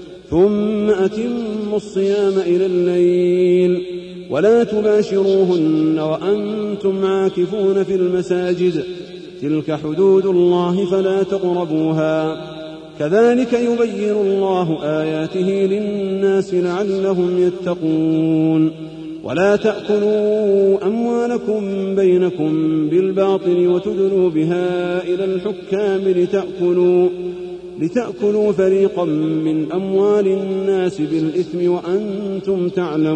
ثم أتموا الصيام إلى الليل ولا تباشروهن وأنتم عاكفون في المساجد تلك حدود الله فلا تقربوها كذلك يبين الله آياته للناس لعلهم يتقون. ولا تأكلوا أموالكم بينكم بالباطل وتدلوا بها إلى الحكام لتأكلوا, لتأكلوا فريقا من أموال الناس بالإثم وأنتم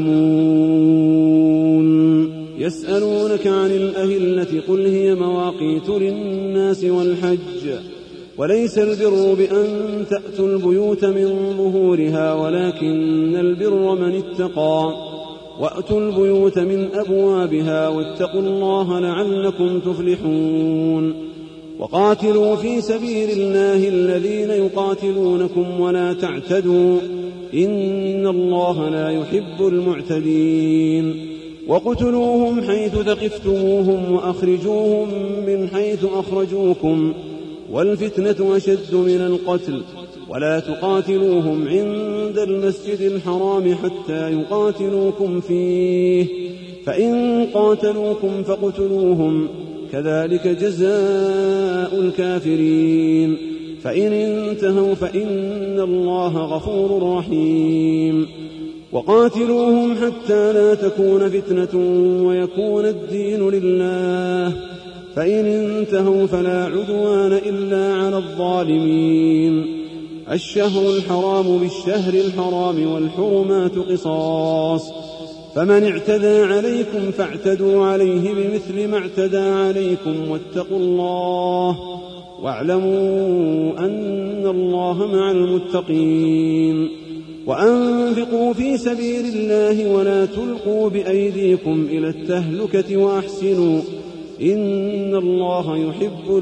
تعلمون. يسألونك عن الأهلة قل هي مواقيت للناس والحج وليس البر بأن تأتوا البيوت من ظهورها ولكن البر من اتقى وأتوا البيوت من أبوابها واتقوا الله لعلكم تفلحون. وقاتلوا في سبيل الله الذين يقاتلونكم ولا تعتدوا إن الله لا يحب المعتدين. وقتلوهم حيث ثقفتموهم وأخرجوهم من حيث أخرجوكم والفتنة أشد من القتل ولا تقاتلوهم عند المسجد الحرام حتى يقاتلوكم فيه فإن قاتلوكم فاقتلوهم كذلك جزاء الكافرين فإن انتهوا فإن الله غفور رحيم. وقاتلوهم حتى لا تكون فتنة ويكون الدين لله فإن انتهوا فلا عدوان إلا على الظالمين. الشهر الحرام بالشهر الحرام والحرمات قصاص فمن اعتدى عليكم فاعتدوا عليه بمثل ما اعتدى عليكم واتقوا الله واعلموا أن الله مع المتقين. وأنفقوا في سبيل الله ولا تلقوا بأيديكم إلى التهلكة وأحسنوا إن الله يحب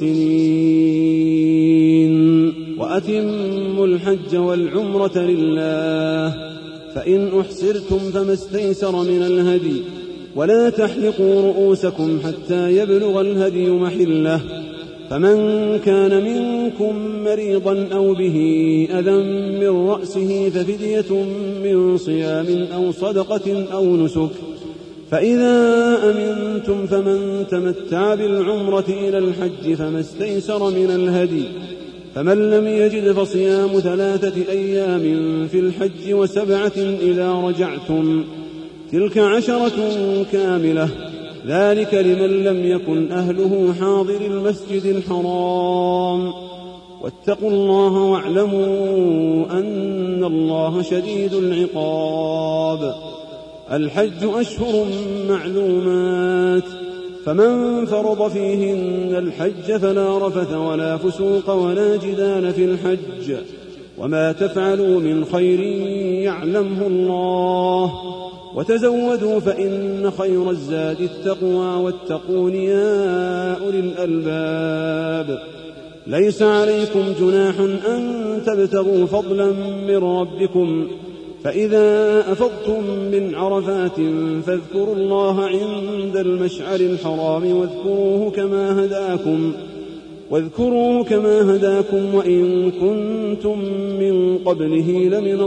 المحسنين. وأتموا الحج والعمرة لله فإن أحسرتم فما استيسر من الهدي ولا تحلقوا رؤوسكم حتى يبلغ الهدي محله فمن كان منكم مريضا أو به أذى من رأسه ففدية من صيام أو صدقة أو نسك فإذا أمنتم فمن تمتع بالعمرة إلى الحج فما استيسر من الهدي فمن لم يجد فصيام ثلاثة أيام في الحج وسبعة إذا رجعتم تلك عشرة كاملة ذلك لمن لم يكن أهله حاضر المسجد الحرام واتقوا الله واعلموا أن الله شديد العقاب. الحج أشهر معلومات فمن فرض فيهن الحج فلا رفث ولا فسوق ولا جدال في الحج وما تفعلوا من خير يعلمه الله وتزودوا فإن خير الزاد التقوى واتقون يا أولي الألباب. ليس عليكم جناح أن تبتغوا فضلا من ربكم فإذا أفضتم من عرفات فاذكروا الله عند المشعر الحرام واذكروه كما هداكم واذكروه كما هداكم وإن كنتم من قبله لمن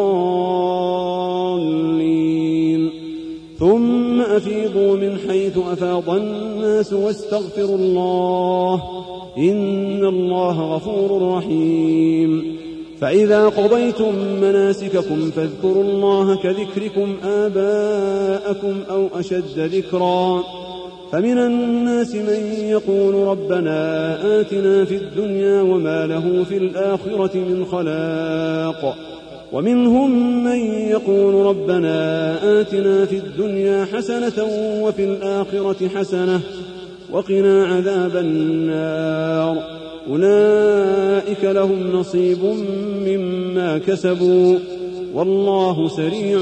الضالين. ثم أفيضوا من حيث أفاض الناس واستغفروا الله إن الله غفور رحيم. فإذا قضيتم مناسككم فاذكروا الله كذكركم آباءكم أو أشد ذكرا فمن الناس من يقول ربنا آتنا في الدنيا وما له في الآخرة من خلاق ومنهم من يقول ربنا آتنا في الدنيا حسنة وفي الآخرة حسنة وقنا عذاب النار أولئك لهم نصيب مما كسبوا والله سريع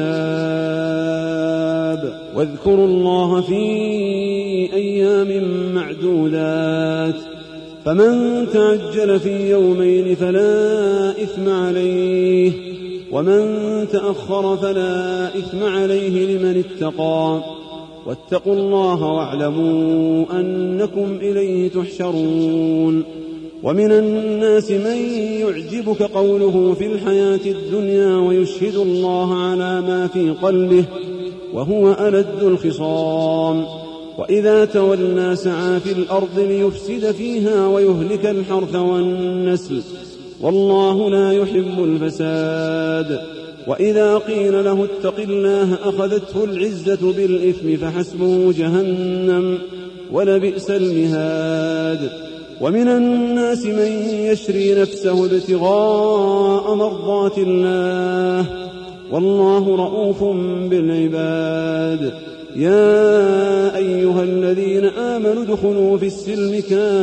الحساب. واذكروا الله في أيام معدودات فمن تعجل في يومين فلا إثم عليه ومن تأخر فلا إثم عليه لمن اتقى واتقوا الله واعلموا أنكم إليه تحشرون. ومن الناس من يعجبك قوله في الحياة الدنيا ويشهد الله على ما في قلبه وهو ألد الخصام وإذا تولى سعى في الأرض ليفسد فيها ويهلك الحرث والنسل والله لا يحب الفساد. وإذا قيل له اتق الله أخذته العزة بالإثم فحسبه جهنم ولبئس المهاد. ومن الناس من يشري نفسه ابتغاء مرضات الله والله رؤوف بالعباد. يا أيها الذين آمنوا ادخلوا في السلم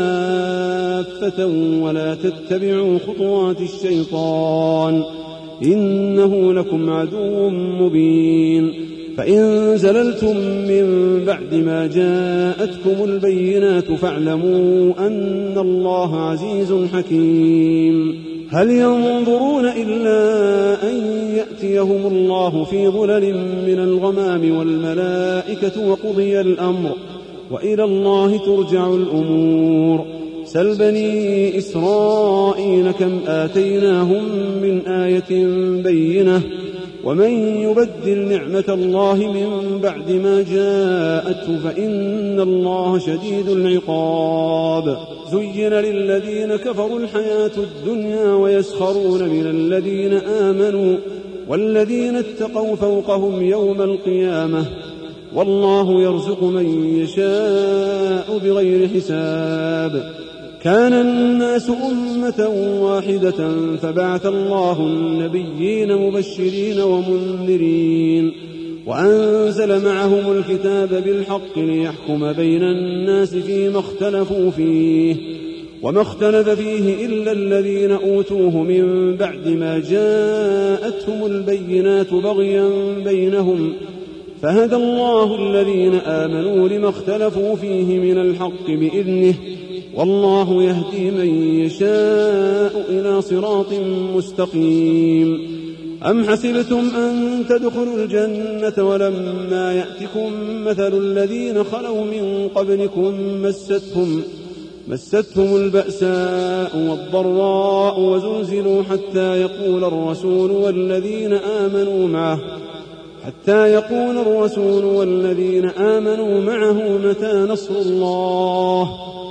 كافة ولا تتبعوا خطوات الشيطان إنه لكم عدو مبين. فإن زللتم من بعد ما جاءتكم البينات فاعلموا أن الله عزيز حكيم. هل ينظرون إلا أن يأتيهم الله في ظلل من الغمام والملائكة وقضي الأمر وإلى الله ترجع الأمور. سل بني إسرائيل كم آتيناهم من آية بينة ومن يبدل نعمة الله من بعد ما جاءته فإن الله شديد العقاب. زين للذين كفروا الحياة الدنيا ويسخرون من الذين آمنوا والذين اتقوا فوقهم يوم القيامة والله يرزق من يشاء بغير حساب. كان الناس أمة واحدة فبعث الله النبيين مبشرين ومنذرين وأنزل معهم الكتاب بالحق ليحكم بين الناس فيما اختلفوا فيه وما اختلف فيه إلا الذين أوتوه من بعد ما جاءتهم البينات بغيا بينهم فهدى الله الذين آمنوا لما اختلفوا فيه من الحق بإذنه والله يهدي من يشاء إلى صراط مستقيم. أم حسبتم أن تدخلوا الجنة ولما يأتكم مثل الذين خلوا من قبلكم مستهم, مستهم البأساء والضراء وزلزلوا حتى يقول الرسول والذين آمنوا معه حتى يقول الرسول والذين آمنوا معه متى نصر الله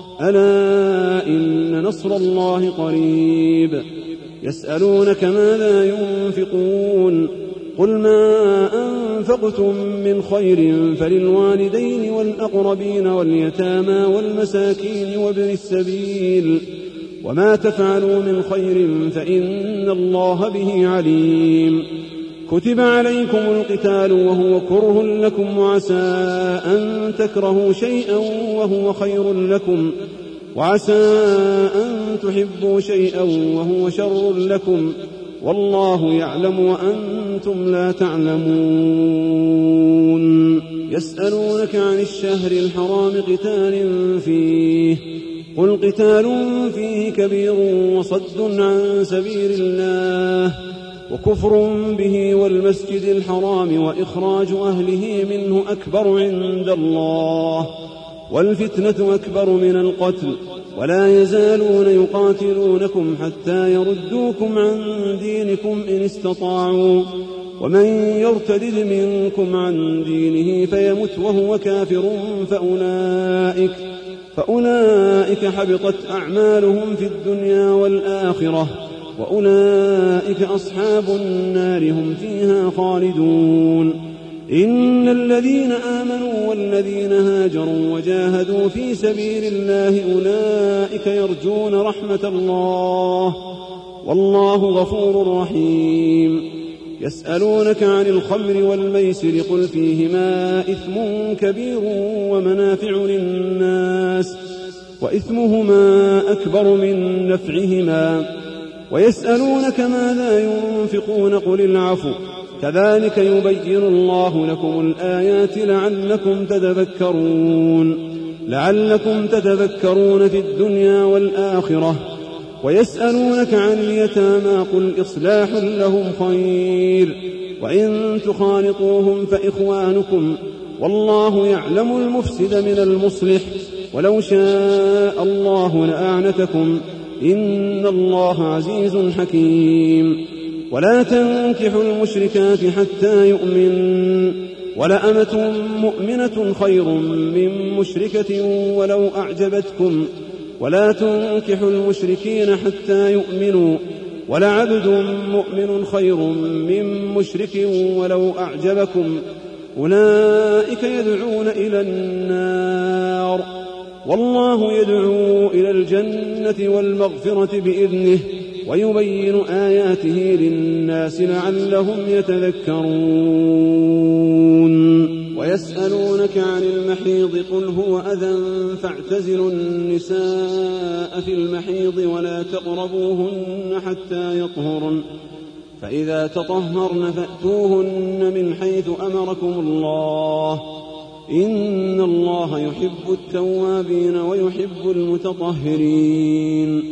ألا إن نصر الله قريب. يسألونك ماذا ينفقون قل ما أنفقتم من خير فللوالدين والأقربين واليتامى والمساكين وابن السبيل وما تفعلوا من خير فإن الله به عليم. كتب عليكم القتال وهو كره لكم وعسى أن تكرهوا شيئا وهو خير لكم وعسى أن تحبوا شيئا وهو شر لكم والله يعلم وأنتم لا تعلمون. يسألونك عن الشهر الحرام قتال فيه قل قتال فيه كبير وصد عن سبيل الله وكفر به والمسجد الحرام وإخراج أهله منه أكبر عند الله والفتنة أكبر من القتل ولا يزالون يقاتلونكم حتى يردوكم عن دينكم إن استطاعوا ومن يرتد منكم عن دينه فيمت وهو كافر فأولئك, فأولئك حبطت أعمالهم في الدنيا والآخرة وأولئك أصحاب النار هم فيها خالدون. إن الذين آمنوا والذين هاجروا وجاهدوا في سبيل الله أولئك يرجون رحمة الله والله غفور رحيم. يسألونك عن الخمر والميسر قل فيهما إثم كبير ومنافع للناس وإثمهما أكبر من نفعهما ويسألونك ماذا ينفقون قل العفو كذلك يبين الله لكم الآيات لعلكم تتذكرون لعلكم تتذكرون في الدنيا والآخرة. ويسألونك عن اليتامى قل إصلاح لهم خير وإن تخالطوهم فإخوانكم والله يعلم المفسد من المصلح ولو شاء الله لأعنتكم إن الله عزيز حكيم. ولا تنكحوا المشركات حتى يؤمن ولأمة مؤمنة خير من مشركة ولو أعجبتكم ولا تنكحوا المشركين حتى يؤمنوا ولعبد مؤمن خير من مشرك ولو أعجبكم أولئك يدعون إلى النار والله يدعو إلى الجنة والمغفرة بإذنه ويبين آياته للناس لعلهم يتذكرون. ويسألونك عن المحيض قل هو أذى فاعتزلوا النساء في المحيض ولا تقربوهن حتى يطهرن فإذا تطهرن فأتوهن من حيث أمركم الله إن الله يحب التوابين ويحب المتطهرين.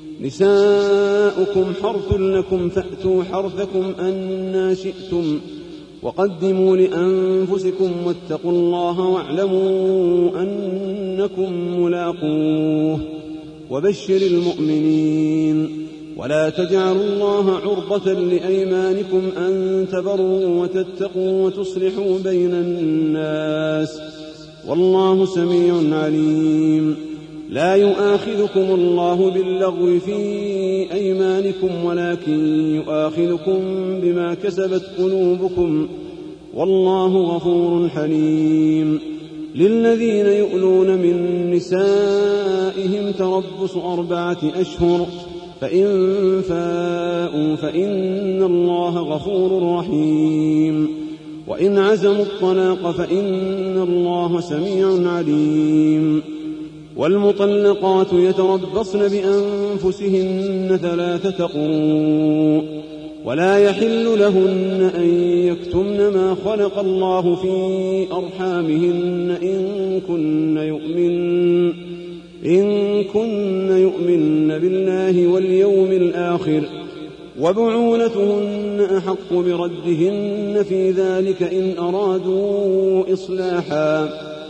نساؤكم حرث لكم فأتوا حرثكم أنى شئتم وقدموا لأنفسكم واتقوا الله واعلموا أنكم ملاقوه وبشر المؤمنين. ولا تجعلوا الله عرضة لأيمانكم أن تبروا وتتقوا وتصلحوا بين الناس والله سميع عليم. لا يؤاخذكم الله باللغو في أيمانكم ولكن يؤاخذكم بما كسبت قلوبكم والله غفور حليم. للذين يؤلون من نسائهم تربص أربعة أشهر فإن فاءوا فإن الله غفور رحيم. وإن عزموا الطلاق فإن الله سميع عليم. والمطلقات يتربصن بأنفسهن ثلاثة قروء ولا يحل لهن أن يكتمن ما خلق الله في أرحامهن إن كن يؤمن إن كن يؤمن بالله واليوم الآخر وبعولتهن أحق بردهن في ذلك إن أرادوا إصلاحا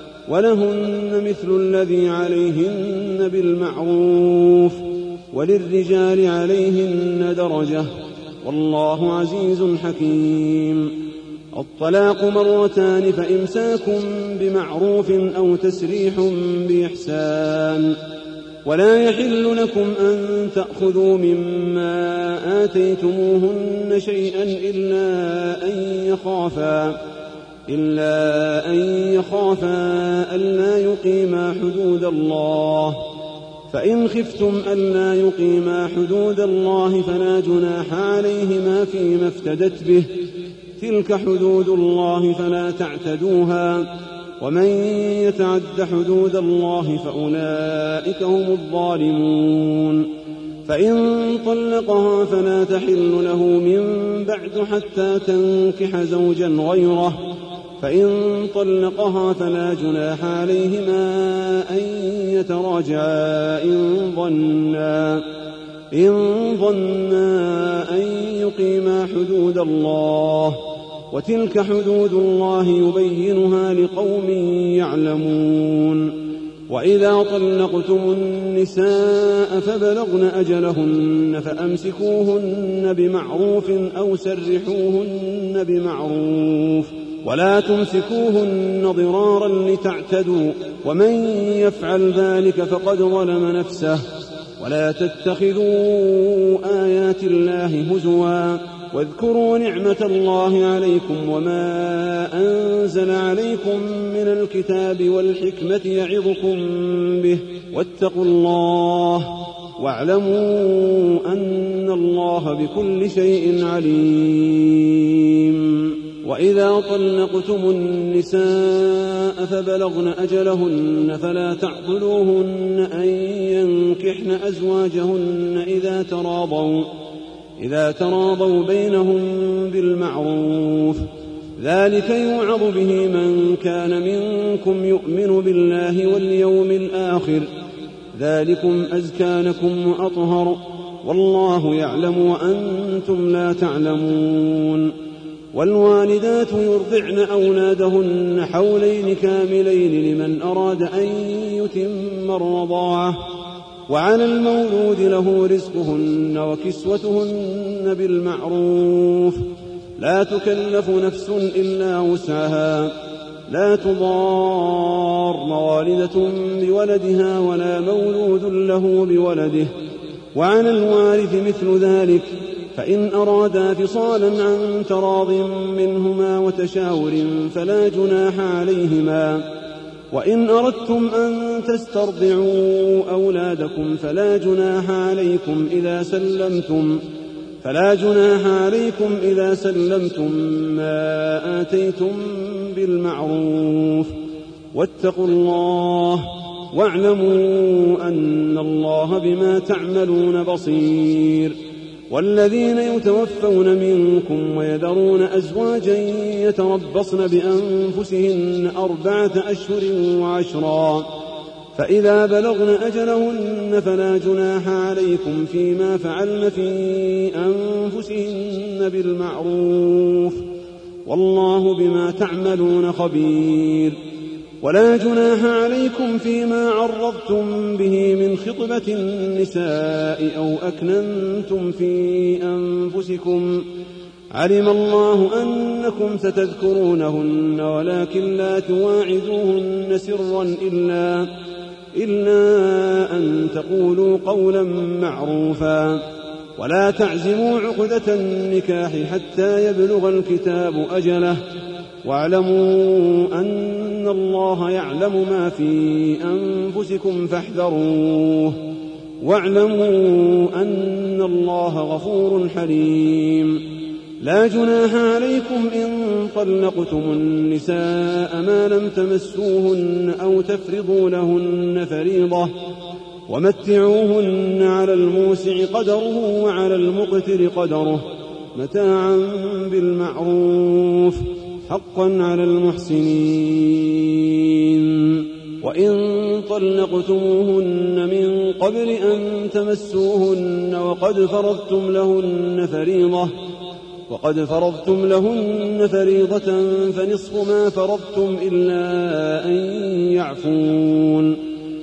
ولهن مثل الذي عليهن بالمعروف وللرجال عليهن درجة والله عزيز حكيم. الطلاق مرتان فإمساك بمعروف أو تسريح بإحسان. ولا يحل لكم أن تأخذوا مما آتيتموهن شيئا إلا أن يخافا إلا أن يخافا ألا يقيما حدود الله فإن خفتم ألا يقيما حدود الله فلا جناح عليهما فيما افتدت به تلك حدود الله فلا تعتدوها ومن يتعد حدود الله فأولئك هم الظالمون. فإن طلقها فلا تحل له من بعد حتى تنكح زوجا غيره فإن طلقها فلا جناح عليهما أن يتراجعا إن ظنا إن ظنا أن يقيما حدود الله وتلك حدود الله يبينها لقوم يعلمون. وإذا طلقتم النساء فبلغن أجلهن فأمسكوهن بمعروف أو سرحوهن بمعروف ولا تمسكوهن ضرارا لتعتدوا ومن يفعل ذلك فقد ظلم نفسه. ولا تتخذوا آيات الله هزوا واذكروا نعمة الله عليكم وما أنزل عليكم من الكتاب والحكمة يعظكم به واتقوا الله واعلموا أن الله بكل شيء عليم. وإذا طلقتم النساء فبلغن أجلهن فلا تعضلوهن أن ينكحن أزواجهن إذا تراضوا إذا تراضوا بينهم بالمعروف ذلك يوعظ به من كان منكم يؤمن بالله واليوم الآخر ذلكم أزكى لكم وأطهر والله يعلم وأنتم لا تعلمون. والوالدات يرضعن أولادهن حولين كاملين لمن أراد أن يتم الرضاعة وعلى المولود له رزقهن وكسوتهن بالمعروف لا تكلف نفس إلا وسعها لا تضار والدة بولدها ولا مولود له بولده وعلى الوارث مثل ذلك، فإن أرادا فصالا عن تراض منهما وتشاور فلا جناح عليهما. وإن أردتم أن تسترضعوا أولادكم فلا جناح عليكم إذا سلمتم فلا جناح عليكم إذا سلمتم ما آتيتم بالمعروف، واتقوا الله واعلموا أن الله بما تعملون بصير. والذين يتوفون منكم ويذرون أزواجا يتربصن بأنفسهن أربعة أشهر وعشرا، فإذا بلغن أجلهن فلا جناح عليكم فيما فعلن في أنفسهن بالمعروف، والله بما تعملون خبير. ولا جناح عليكم فيما عرضتم به من خطبة النساء أو أكننتم في أنفسكم، علم الله أنكم ستذكرونهن ولكن لا تواعدوهن سرا إلا, إلا أن تقولوا قولا معروفا. ولا تعزموا عقدة النكاح حتى يبلغ الكتاب أجله، واعلموا أن الله يعلم ما في أنفسكم فاحذروه، واعلموا أن الله غفور حليم. لا جناح عليكم إن طلقتم النساء ما لم تمسوهن أو تفرضوا لهن فريضة، ومتعوهن على الموسع قدره وعلى المقتر قدره متاعا بالمعروف حقا على المحسنين. وإن طلقتموهن من قبل أن تمسوهن وقد فرضتم لهن فريضة وقد فرضتم لهن فريضة فنصف ما فرضتم إلا أن يعفون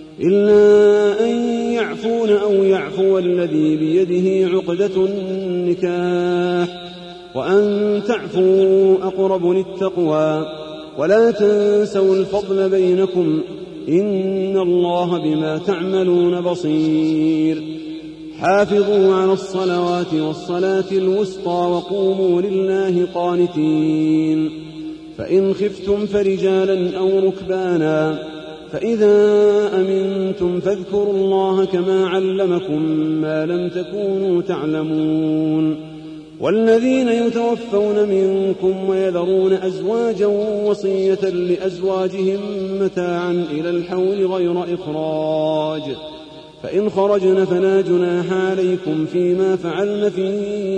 إلا أن يعفون أو يعفو الذي بيده عقدة النكاح، وأن تعفوا أقرب للتقوى. ولا تنسوا الفضل بينكم، إن الله بما تعملون بصير. حافظوا على الصلوات والصلاة الوسطى وقوموا لله قانتين. فإن خفتم فرجالا أو ركبانا، فإذا أمنتم فاذكروا الله كما علمكم ما لم تكونوا تعلمون. والذين يتوفون منكم ويذرون أزواجا وصية لأزواجهم متاعا إلى الحول غير إخراج، فإن خرجن فلا جناح عليكم فيما فعلن في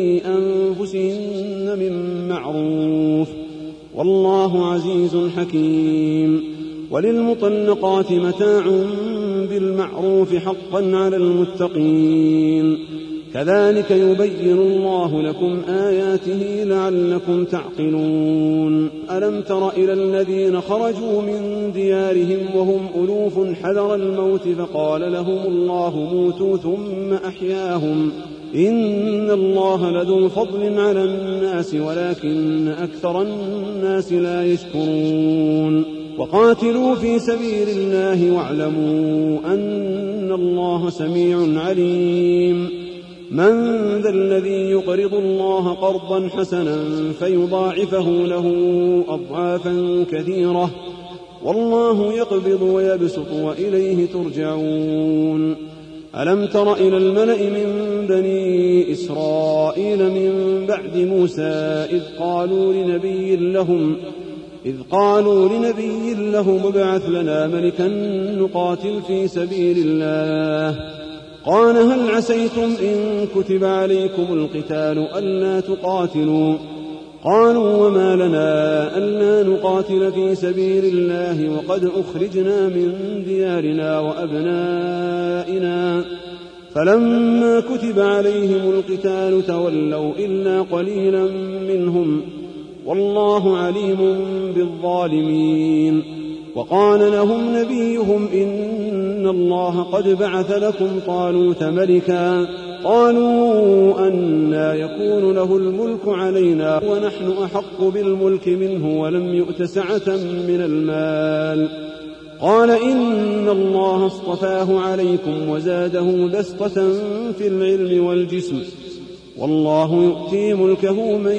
أنفسهن من معروف، والله عزيز حكيم. وللمطلقات متاع بالمعروف حقا على المتقين، كذلك يبين الله لكم آياته لعلكم تعقلون. ألم تر إلى الذين خرجوا من ديارهم وهم ألوف حذر الموت فقال لهم الله موتوا ثم أحياهم، إن الله لذو فضل على الناس ولكن أكثر الناس لا يشكرون. وقاتلوا في سبيل الله واعلموا أن الله سميع عليم. من ذا الذي يقرض الله قرضا حسنا فيضاعفه له أضعافا كثيرة، والله يقبض ويبسط وإليه ترجعون. ألم تر إلى الملأ من بني إسرائيل من بعد موسى إذ قالوا لنبي لهم إذ قالوا لنبي لهم ابعث لنا ملكا نقاتل في سبيل الله، قال هل عسيتم إن كتب عليكم القتال ألا تقاتلوا؟ قالوا وما لنا ألا نقاتل في سبيل الله وقد أخرجنا من ديارنا وأبنائنا، فلما كتب عليهم القتال تولوا إلا قليلا منهم، والله عليم بالظالمين. وقال لهم نبيهم إن الله قد بعث لكم طالوت ملكا، قالوا أنى يكون له الملك علينا ونحن أحق بالملك منه ولم يؤت سعة من المال، قال إن الله اصطفاه عليكم وزاده بسطة في العلم والجسم والله يؤتي ملكه من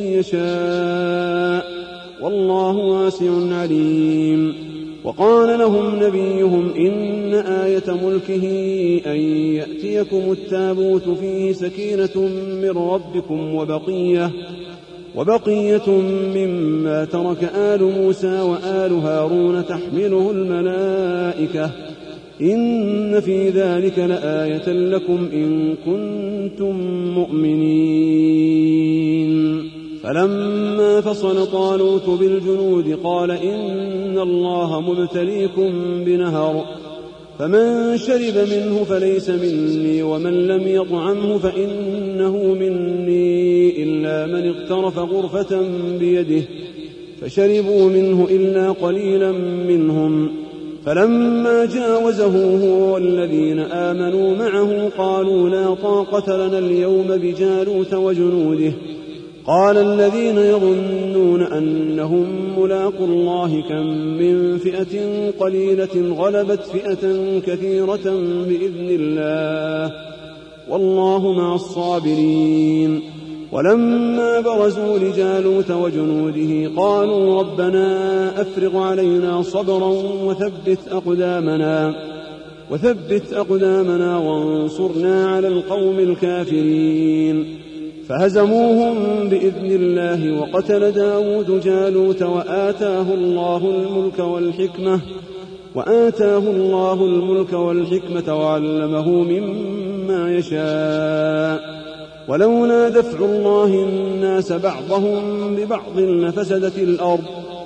يشاء والله واسع عليم. وقال لهم نبيهم إن آية ملكه أن يأتيكم التابوت فيه سكينة من ربكم وبقية, وبقية مما ترك آل موسى وآل هارون تحمله الملائكة إن في ذلك لآية لكم إن كنتم مؤمنين. فلما فصل طالوت بالجنود قال إن الله مبتليكم بنهر فمن شرب منه فليس مني ومن لم يطعمه فإنه مني إلا من اغترف غرفة بيده فشربوا منه إلا قليلا منهم. فلما جاوزه هو والذين آمنوا معه قالوا لا طاقة لنا اليوم بجالوت وجنوده. قال الذين يظنون أنهم ملاقو الله كم من فئة قليلة غلبت فئة كثيرة بإذن الله والله مع الصابرين. ولما برزوا لجالوت وجنوده قالوا ربنا أفرغ علينا صبرا وثبت أقدامنا, وثبت أقدامنا وانصرنا على القوم الكافرين. فهزموهم بإذن الله وقتل داود جالوت وآتاه الله الملك والحكمة وآتاه الله الملك والحكمة وعلمه مما يشاء. ولولا دفع الله الناس بعضهم ببعض لفسدت الأرض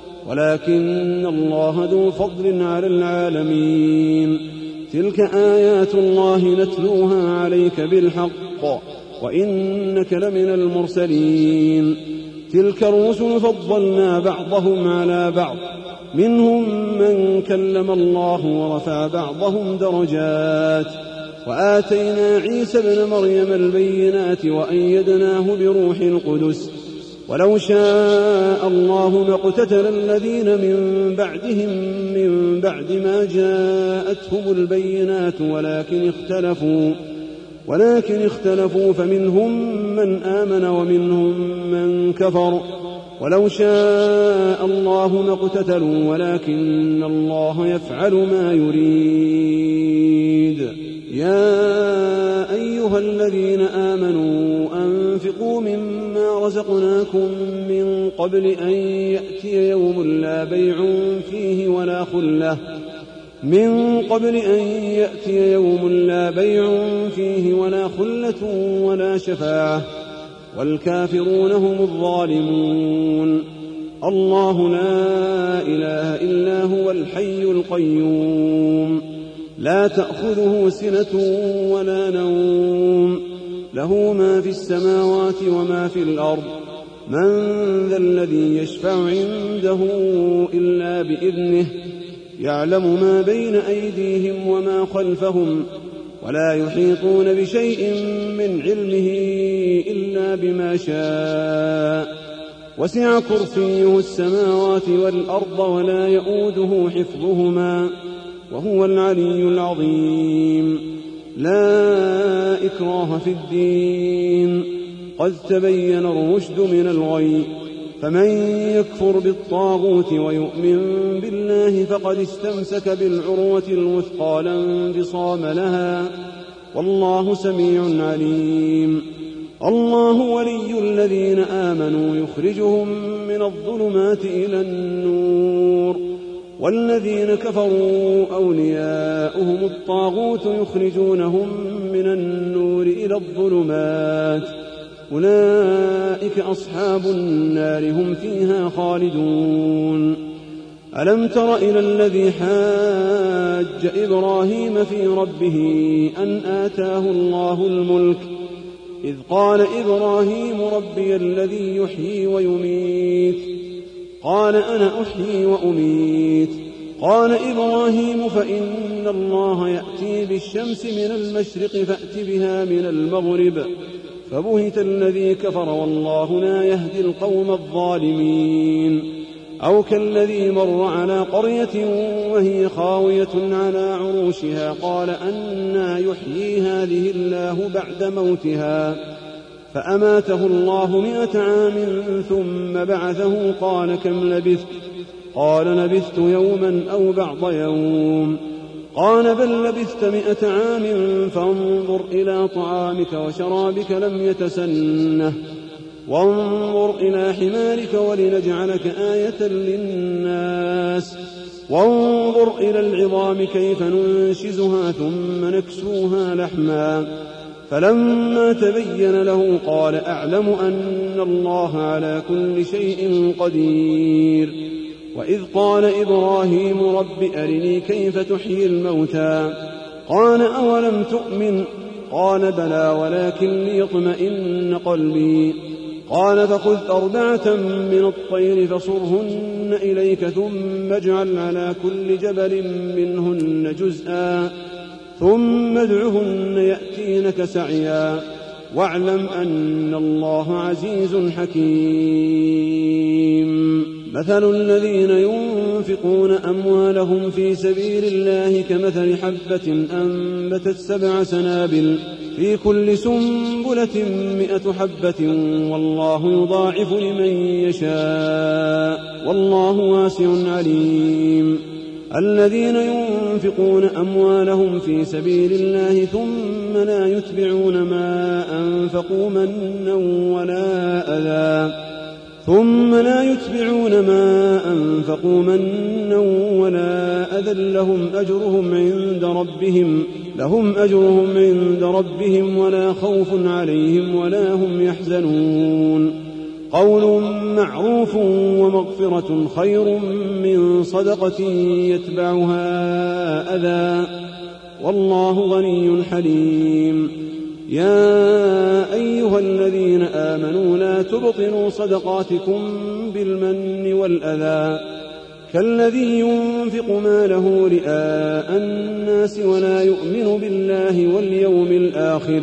ولكن الله ذو فضل على العالمين. تلك آيات الله نتلوها عليك بالحق وإنك لمن المرسلين. تلك الرسل فضلنا بعضهم على بعض منهم من كلم الله ورفع بعضهم درجات وآتينا عيسى ابن مريم البينات وأيدناه بروح القدس. ولو شاء الله ما اقتتل الذين من بعدهم من بعد ما جاءتهم البينات ولكن اختلفوا ولكن اختلفوا فمنهم من آمن ومنهم من كفر. ولو شاء الله ما اقتتلوا ولكن الله يفعل ما يريد. يا أيها الذين آمنوا أنفقوا مما رزقناكم من قبل أن يأتي يوم لا بيع فيه ولا خلة من قبل أن يأتي يوم لا بيع فيه ولا خلة ولا شفاعة والكافرون هم الظالمون. الله لا إله إلا هو الحي القيوم لا تأخذه سنة ولا نوم له ما في السماوات وما في الأرض. من ذا الذي يشفع عنده إلا بإذنه يعلم ما بين أيديهم وما خلفهم ولا يحيطون بشيء من علمه إلا بما شاء. وسع كرسيه السماوات والأرض ولا يؤوده حفظهما وهو العلي العظيم. لا إكراه في الدين قد تبين الرشد من الغي. فمن يكفر بالطاغوت ويؤمن بالله فقد استمسك بالعروة الوثقى لا انفصام لها والله سميع عليم. الله ولي الذين آمنوا يخرجهم من الظلمات إلى النور والذين كفروا أولياؤهم الطاغوت يخرجونهم من النور إلى الظلمات أولئك أصحاب النار هم فيها خالدون. ألم تر إلى الذي حاج إبراهيم في ربه أن آتاه الله الملك إذ قال إبراهيم ربي الذي يحيي ويميت قال أنا أحيي وأميت. قال إبراهيم فإن الله يأتي بالشمس من المشرق فأت بها من المغرب فبهت الذي كفر والله لا يهدي القوم الظالمين. أو كالذي مر على قرية وهي خاوية على عروشها قال أنى يحيي هذه الله بعد موتها فأماته الله مئة عام ثم بعثه قال كم لبثت قال لبثت يوما أو بعض يوم قال بل لبثت مئة عام فانظر إلى طعامك وشرابك لم يتسنه وانظر إلى حمارك ولنجعلك آية للناس وانظر إلى العظام كيف ننشزها ثم نكسوها لحما فلما تبين له قال أعلم أن الله على كل شيء قدير وإذ قال إبراهيم رب أرني كيف تحيي الموتى قال أولم تؤمن قال بلى ولكن ليطمئن قلبي قال فخذ أربعة من الطير فصرهن إليك ثم اجعل على كل جبل منهن جزءا ثم ادعهن يأتينك سعيا واعلم أن الله عزيز حكيم مثل الذين ينفقون أموالهم في سبيل الله كمثل حبة أنبتت سبع سنابل في كل سنبلة مئة حبة والله يضاعف لمن يشاء والله واسع عليم الذين ينفقون أموالهم في سبيل الله ثم لا يتبعون ما أنفقوا منا ولا أذى ثم لا يتبعون ما أنفقوا منا ولا أذى لهم أجرهم عند ربهم لهم أجرهم عند ربهم ولا خوف عليهم ولا هم يحزنون قول معروف ومغفرة خير من صدقة يتبعها أذى والله غني حليم يا أيها الذين آمنوا لا تبطلوا صدقاتكم بالمن والأذى كالذي ينفق ماله رئاء الناس ولا يؤمن بالله واليوم الآخر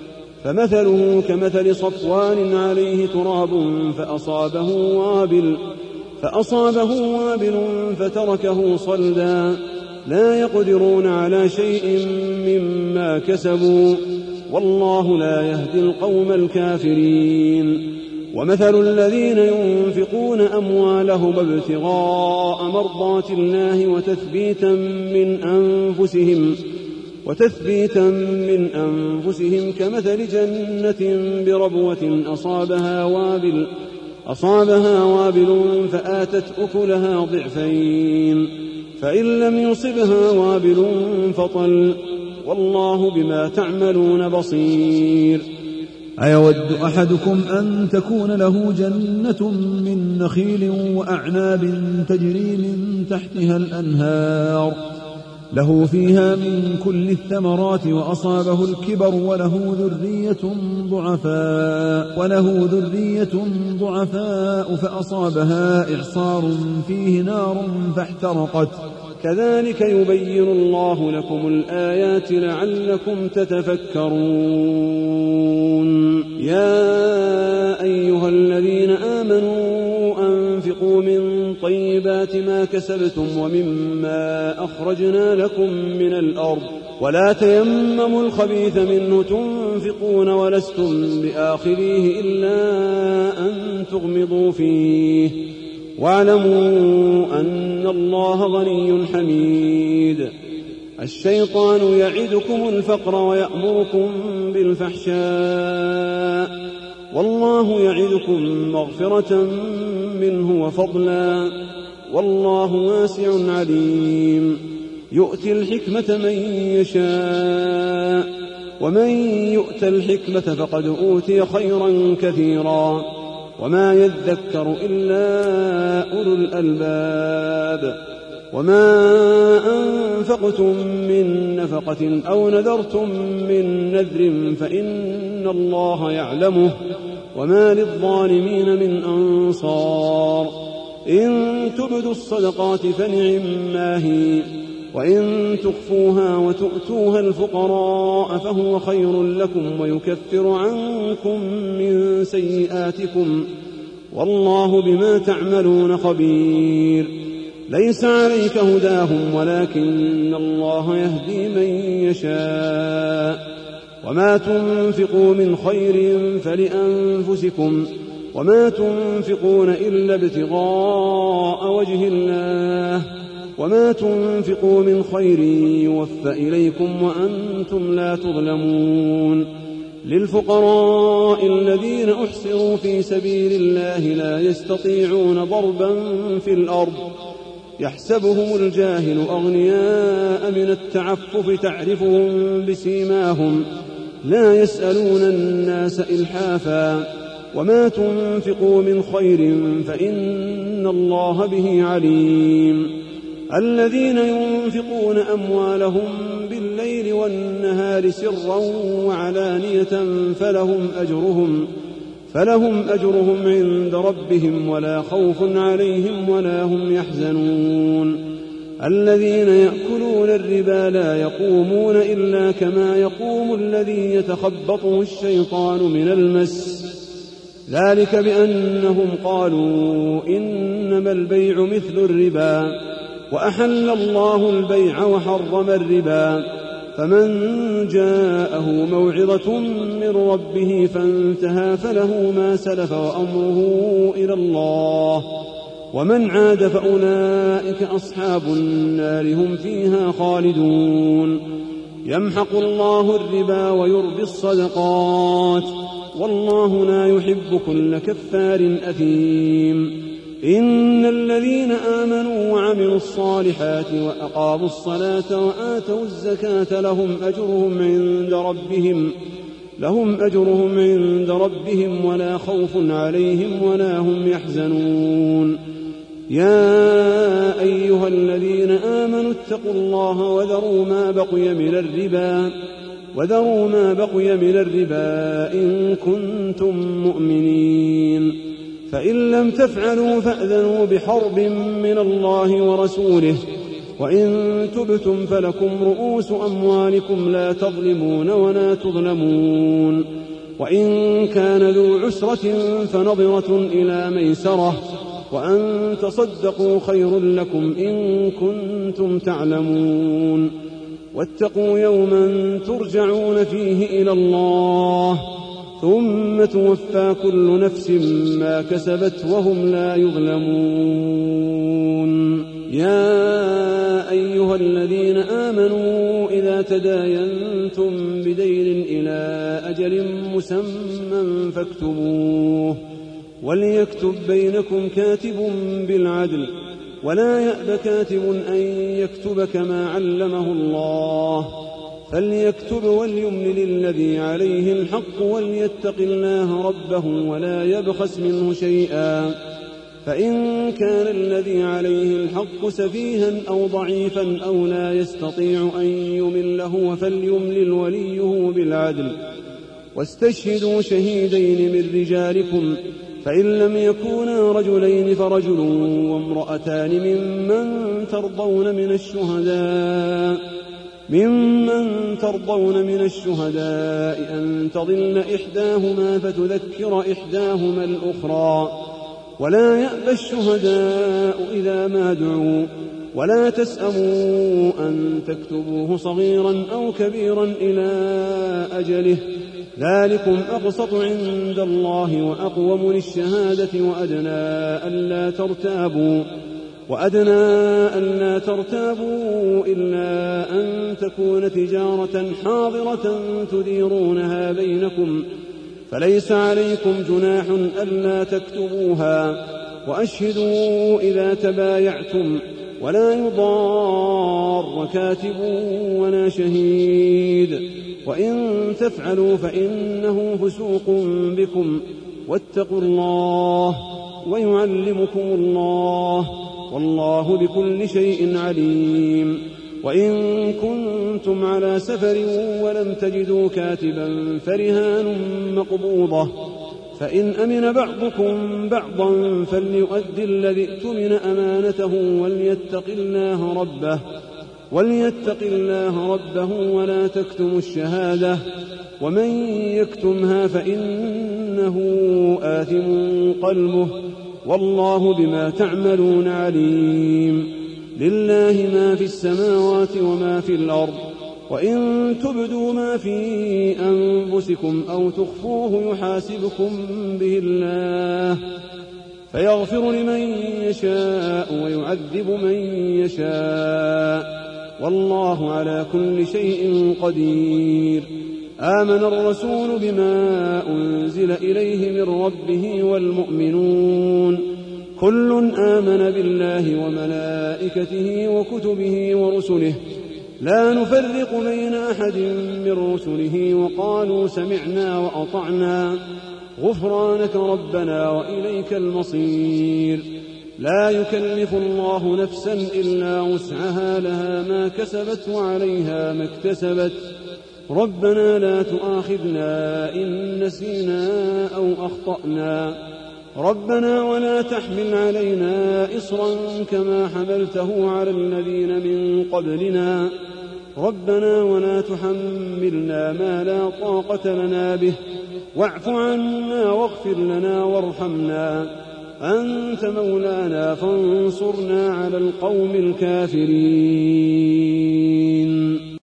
فمثله كمثل صفوان عليه تراب فأصابه وابل فأصابه وابل فتركه صلدا لا يقدرون على شيء مما كسبوا والله لا يهدي القوم الكافرين ومثل الذين ينفقون أموالهم ابتغاء مرضات الله وتثبيتا من أنفسهم وتثبيتا من أنفسهم كمثل جنة بربوة أصابها وابل أصابها وابل فآتت أكلها ضعفين فإن لم يصبها وابل فطل والله بما تعملون بصير أيود أحدكم أن تكون له جنة من نخيل وأعناب تجري من تحتها الأنهار له فيها من كل الثمرات وأصابه الكبر وله ذرية ضعفاء وله ذرية ضعفاء فأصابها إعصار فيه نار فاحترقت كذلك يبين الله لكم الآيات لعلكم تتفكرون يا أيها الذين آمنوا أنفقوا من طيبات ما كسبتم ومما أخرجنا لكم من الأرض ولا تيمموا الخبيث منه تنفقون ولستم بآخريه إلا أن تغمضوا فيه واعلموا أن الله غني حميد الشيطان يعدكم الفقر ويأمركم بالفحشاء والله يعدكم مغفرة منه وفضلا والله واسع عليم يؤتي الحكمة من يشاء ومن يؤت الحكمة فقد أوتي خيرا كثيرا وما يذكر إلا أولو الألباب وما أنفقتم من نفقة أو نذرتم من نذر فإن الله يعلمه وما للظالمين من أنصار إن تبدوا الصدقات فنعم ما هي وإن تخفوها وتؤتوها الفقراء فهو خير لكم ويكفر عنكم من سيئاتكم والله بما تعملون خبير. ليس عليك هداهم ولكن الله يهدي من يشاء. وما تنفقوا من خير فلأنفسكم وما تنفقون إلا ابتغاء وجه الله وما تنفقوا من خير يوفى إليكم وأنتم لا تظلمون. للفقراء الذين أحصروا في سبيل الله لا يستطيعون ضربا في الأرض يحسبهم الجاهل أغنياء من التعفف تعرفهم بسيماهم لا يسألون الناس إلحافا. وما تنفقوا من خير فإن الله به عليم. الذين ينفقون أموالهم بالليل والنهار سرا وعلانية فلهم أجرهم فلهم أجرهم عند ربهم ولا خوف عليهم ولا هم يحزنون. الذين يأكلون الربا لا يقومون إلا كما يقوم الذي يتخبطه الشيطان من المس ذلك بأنهم قالوا إنما البيع مثل الربا وأحل الله البيع وحرم الربا. فمن جاءه موعظة من ربه فانتهى فله ما سلف وأمره إلى الله ومن عاد فأولئك أصحاب النار هم فيها خالدون. يمحق الله الربا ويربي الصدقات والله لا يحب كل كفار أثيم. إن الذين آمنوا وعملوا الصالحات وأقاموا الصلاة وآتوا الزكاة لهم أجرهم عند ربهم لهم أجرهم عند ربهم ولا خوف عليهم ولا هم يحزنون. يا أيها الذين آمنوا اتقوا الله وذروا ما بقي من الربا وذروا ما بقي من الربا إن كنتم مؤمنين. فإن لم تفعلوا فأذنوا بحرب من الله ورسوله وإن تبتم فلكم رؤوس أموالكم لا تظلمون ولا تظلمون. وإن كان ذو عسرة فنظرة إلى ميسرة وأن تصدقوا خير لكم إن كنتم تعلمون. واتقوا يوما ترجعون فيه إلى الله ثم توفى كل نفس ما كسبت وهم لا يظلمون. يا أيها الذين آمنوا إذا تداينتم بدين إلى أجل مسمى فاكتبوه وليكتب بينكم كاتب بالعدل ولا يأب كاتب أن يكتب كما علمه الله فليكتب وليملل الذي عليه الحق وليتق الله ربه ولا يبخس منه شيئا. فإن كان الذي عليه الحق سفيها أو ضعيفا أو لا يستطيع أن يمله فليملل وليه بالعدل واستشهدوا شهيدين من رجالكم فإن لم يكونا رجلين فرجل وامرأتان ممن ترضون من الشهداء ممن ترضون من الشهداء أن تضل إحداهما فتذكر إحداهما الأخرى ولا يأبى الشهداء إذا ما دعوا ولا تسأموا أن تكتبوه صغيرا أو كبيرا إلى أجله ذلكم أقسط عند الله وأقوم للشهادة وأدنى ألا ترتابوا وأدنى ألا ترتابوا إلا أن تكون تجارة حاضرة تديرونها بينكم فليس عليكم جناح ألا تكتبوها وأشهدوا إذا تبايعتم ولا يضار كاتب ولا شهيد وإن تفعلوا فإنه فسوق بكم واتقوا الله ويعلمكم الله والله بكل شيء عليم. وإن كنتم على سفر ولم تجدوا كاتبا فرهان مقبوضة فإن أمن بعضكم بعضا فليؤدي الذي ائتمن أمانته وليتق الله ربه وليتق الله ربه ولا تكتموا الشهادة ومن يكتمها فإن إنه آثم قلبه والله بما تعملون عليم. لله ما في السماوات وما في الأرض وإن تبدوا ما في أنفسكم أو تخفوه يحاسبكم به الله فيغفر لمن يشاء ويعذب من يشاء والله على كل شيء قدير. آمن الرسول بما أنزل إليه من ربه والمؤمنون كل آمن بالله وملائكته وكتبه ورسله لا نفرق بين أحد من رسله وقالوا سمعنا وأطعنا غفرانك ربنا وإليك المصير. لا يكلف الله نفسا إلا وسعها لها ما كسبت وعليها ما اكتسبت ربنا لا تؤاخذنا إن نسينا أو أخطأنا ربنا ولا تحمل علينا إصرا كما حملته على الذين من قبلنا ربنا ولا تحملنا ما لا طاقة لنا به واعف عنا واغفر لنا وارحمنا أنت مولانا فانصرنا على القوم الكافرين.